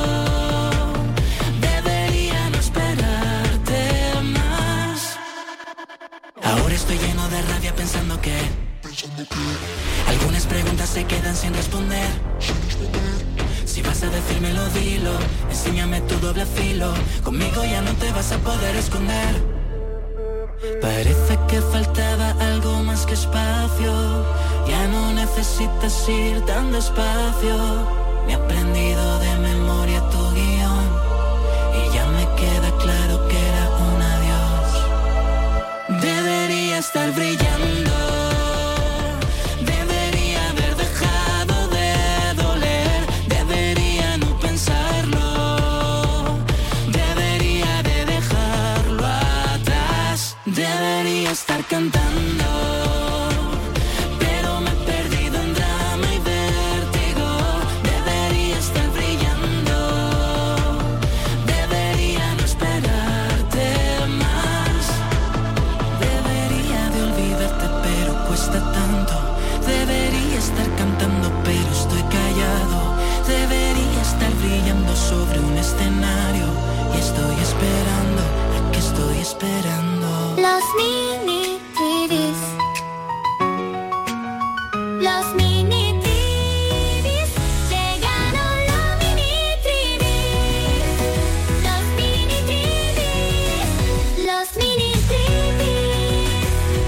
Debería no esperarte más. Ahora estoy lleno de rabia pensando que algunas preguntas se quedan sin responder. Si vas a decírmelo, dilo. Enséñame tu doble filo. Conmigo ya no te vas a poder esconder. Parece que faltaba algo más que espacio. Ya no necesitas ir tan despacio. Me he aprendido de memoria tu guión y ya me queda claro que era un adiós. Debería estar brillando. Debería haber dejado de doler. Debería no pensarlo. Debería de dejarlo atrás. Debería estar cantando, pero me he perdido en drama y vértigo. Debería estar brillando. Debería no esperarte más. Debería de olvidarte pero cuesta tanto. Debería estar cantando pero estoy callado. Debería estar brillando sobre un escenario. Y estoy esperando, ¿a qué estoy esperando? Los mini tibis. Los mini tibis. Llegaron los mini tibis. Los mini tibis. Los mini tibis.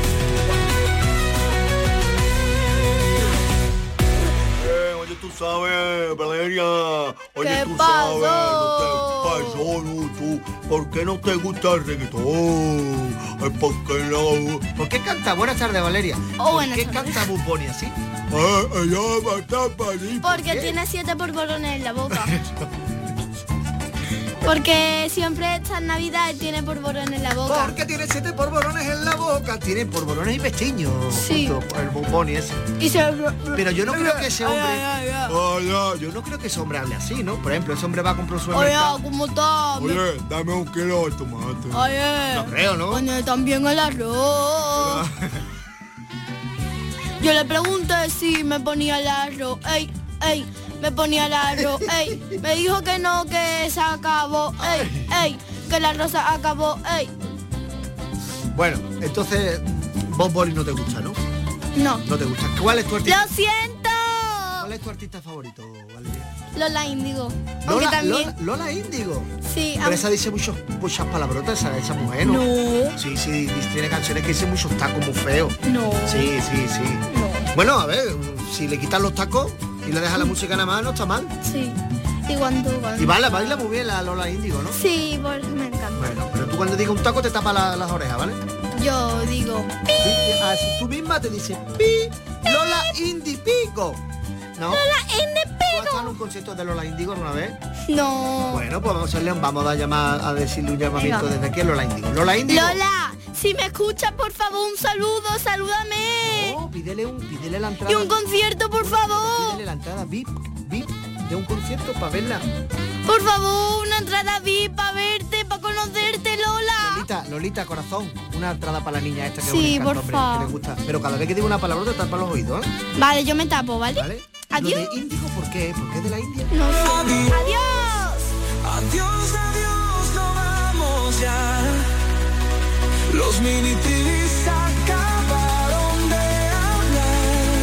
Eh, oye, tú sabes, Valeria. Oye, ¿Qué tú pasó? sabes, no te pasó, no, tú. ¿Por qué no te gusta el reggaetón? Ay, ¿por qué no? ¿Por qué canta? Buenas tardes, Valeria. Oh, ¿Por buenas qué tardes. canta Bad Bunny así? Eh, ella va a estar para allí. Porque tiene siete polvorones en la boca. Porque siempre está en Navidad y tiene polvorones en la boca. Porque tiene siete polvorones en la boca. Tiene polvorones y pestiños. Sí. Justo por el bombón y ese. Y se... Pero yo no creo que ese hombre... Ay, ay, ay, ay. Oye, yo no creo que ese hombre hable así, ¿no? Por ejemplo, ese hombre va a comprar un supermercado. Oye, ¿cómo está? Oye, dame un kilo de tomate. Oye. No creo, ¿no? Oye, también el arroz. Yo le pregunté si me ponía el arroz. Ey, ey, me ponía el arroz. Ey, me dijo que no, que se acabó. Ey, ey, que el arroz se acabó. Ey. Bueno, entonces, Bob Boris no te gusta, ¿no? No. No te gusta. ¿Cuál es tu artista? ¡Lo siento! ¿Cuál es tu artista favorito, Valeria? Lola Índigo. Aunque Lola, también... Lola, Lola Índigo. Sí. Pero esa dice muchos, muchas palabrotas, esa, esa mujer, ¿no? No. Sí, sí, tiene canciones que dicen muchos tacos muy feos. No. Sí, sí, sí. No. Bueno, a ver, si le quitan los tacos y le dejas la música nada más, no está mal. Sí. Y cuando... cuando... Y baila, baila muy bien la Lola Índigo, ¿no? Sí, por eso me encanta. Bueno, pero tú cuando digas un taco te tapas la- las orejas, ¿vale? Yo digo... Sí, así tú misma te dices pi, Lola Indigo. ¿No? Lola Indigo. ¿Tú has estado en un concierto de Lola Indigo alguna vez? No. Bueno, pues vamos a hacerle, vamos a llamar a decirle un llamamiento Venga. desde aquí a Lola Indigo. Lola Indigo. Lola, si me escuchas, por favor, un saludo, salúdame. No, pídele un, pídele la entrada. Y un concierto, por favor. Pídele la entrada V I P, V I P de un concierto para verla. Por favor, una entrada V I P para verte, para conocerte, Lola. Lolita, Lolita, corazón, una entrada para la niña esta que Sí, es un encanto, por hombre, favor. que le gusta. Pero cada vez que digo una palabra te tapa los oídos, ¿eh? Vale, yo me tapo, ¿vale? ¿Vale? Adiós. Lo de Índigo, ¿por qué? ¿Por qué es de la India? No sé. Adiós. Adiós, adiós, no vamos ya. Los mini T Vs acabaron de hablar.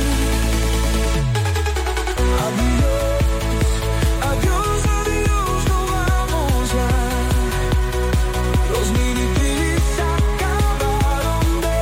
Adiós, adiós, adiós, no vamos ya. Los mini T Vs acabaron de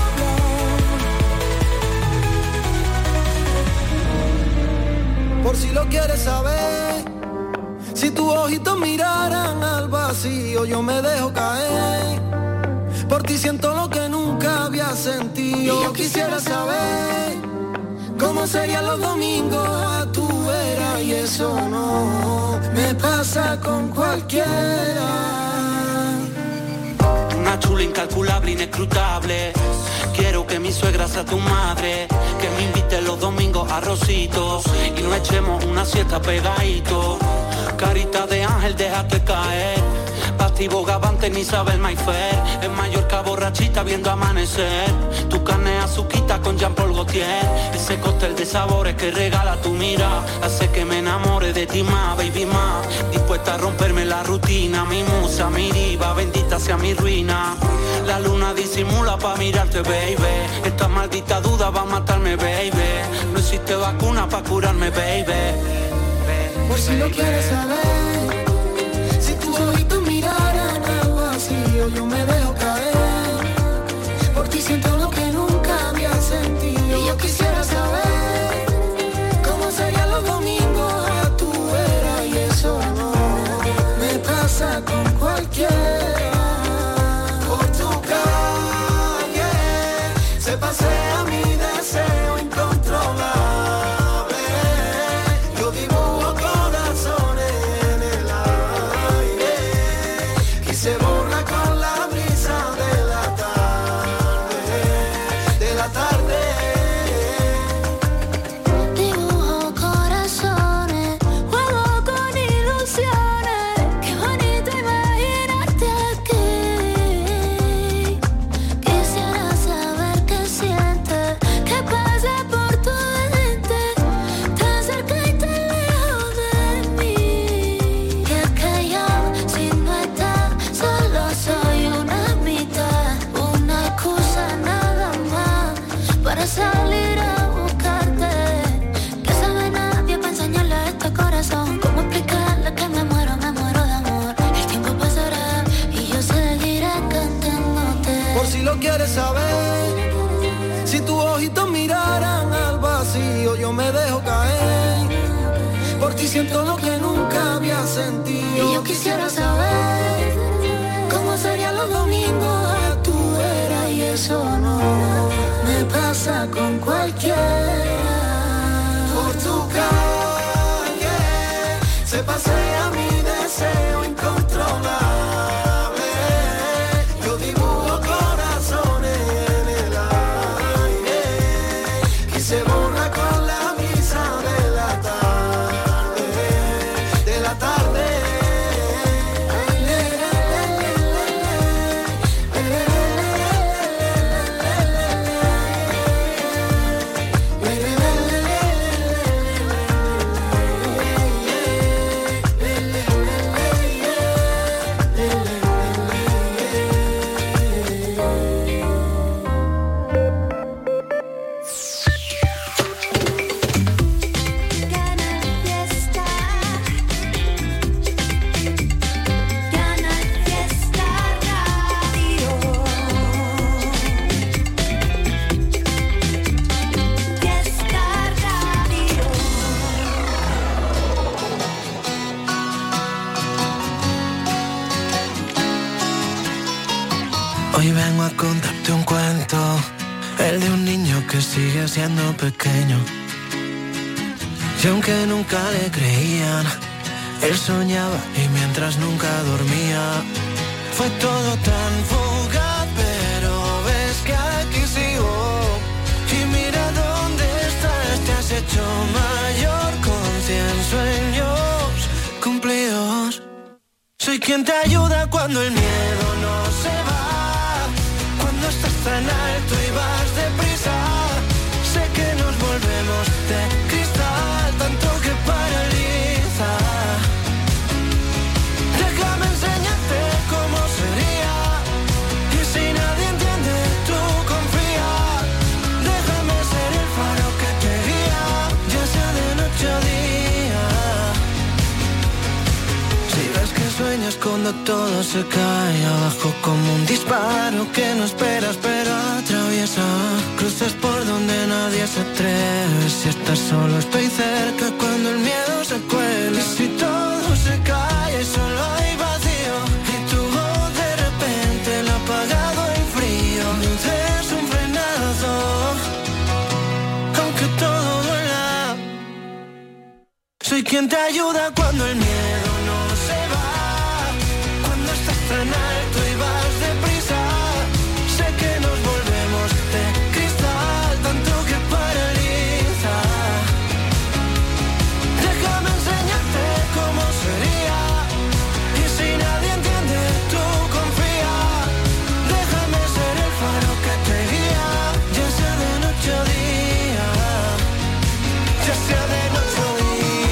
hablar. Por si lo quieres saber, si tus ojitos miraran al vacío, yo me dejo caer. Por ti siento lo que nunca había sentido. Yo quisiera saber cómo serían los domingos a tu vera, y eso no me pasa con cualquiera. Una chula incalculable, inescrutable. Quiero que mi suegra sea tu madre, que me invite los domingos a Rositos y nos echemos una siesta pegadito. Carita de ángel, déjate caer. Pastivo Gavante ni Isabel Mayfair. En Mallorca borrachita viendo amanecer. Tu carne azuquita con Jean-Paul Gaultier. Ese cóctel de sabores que regala tu mira hace que me enamore de ti más, baby más. Dispuesta a romperme la rutina. Mi musa, mi diva, bendita sea mi ruina. La luna disimula pa' mirarte, baby. Esta maldita duda va a matarme, baby. No existe vacuna pa' curarme, baby. Por si lo quieres saber, si tus ojitos miraran al vacío, yo me dejo caer. Por ti siento lo que nunca había sentido. Y yo quisiera saber cómo serían los domingos a tu vera, y eso no me pasa con cualquiera. Por tu calle se pasea mi deseo incontrolable. Yo dibujo corazones en el aire y se borra con la brisa de la tarde, de la tarde. Dibujo corazones, juego con ilusiones. Qué bonito imaginarte aquí. Quisiera saber qué sientes, qué pasa por tu mente, tan cerca y tan lejos de mí. Y es que yo, si no estás, solo soy una mitad, una excusa nada más para salir a buscarte. Que sabe nadie para enseñarle a este corazón cómo explicarle que me muero, me muero de amor. El tiempo pasará y yo seguiré cantándote. Por si lo quieres saber, si tus ojitos miraran al vacío, yo me dejo caer. Por ti siento lo que nunca había sentido. Y yo quisiera saber cómo serían los domingos a tu vera, y eso no me pasa con cualquiera. Por tu calle se pasea mi deseo. animo a contarte un cuento, el de un niño que sigue siendo pequeño. Y aunque nunca le creían, él soñaba y mientras nunca dormía. Fue todo tan fugaz, pero ves que aquí sigo. Y mira dónde estás, te has hecho mayor con cien sueños cumplidos. Soy quien te ayuda cuando el miedo no se va, cuando estás tan alto y vas deprisa. Sé que nos volvemos de cristal, tanto que paraliza. Déjame enseñarte cómo sería, y si nadie entiende, tú confía. Déjame ser el faro que te guía, ya sea de noche o día. Si ves que sueñas cuando todo se cae abajo como un disparo que no esperas pero atraviesa cruces por donde nadie se atreve. Si estás solo estoy cerca cuando el miedo se cuela. Y si todo se cae solo hay vacío y tu voz de repente el apagado y frío. No des un frenazo aunque todo duela. Soy quien te ayuda cuando el miedo no se va, cuando estás tan alto y vas deprisa. Sé que nos volvemos de cristal, tanto que paraliza. Déjame enseñarte cómo sería, y si nadie entiende, tú confía. Déjame ser el faro que te guía, ya sea de noche o día, ya sea de noche o día.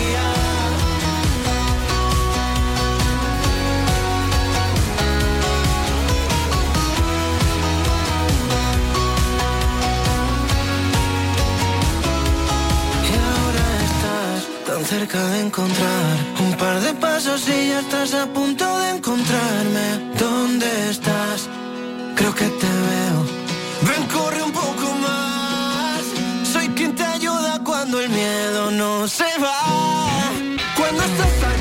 Tan cerca de encontrar un par de pasos y ya estás a punto de encontrarme. ¿Dónde estás? Creo que te veo. Ven, corre un poco más. Soy quien te ayuda cuando el miedo no se va, cuando estás tan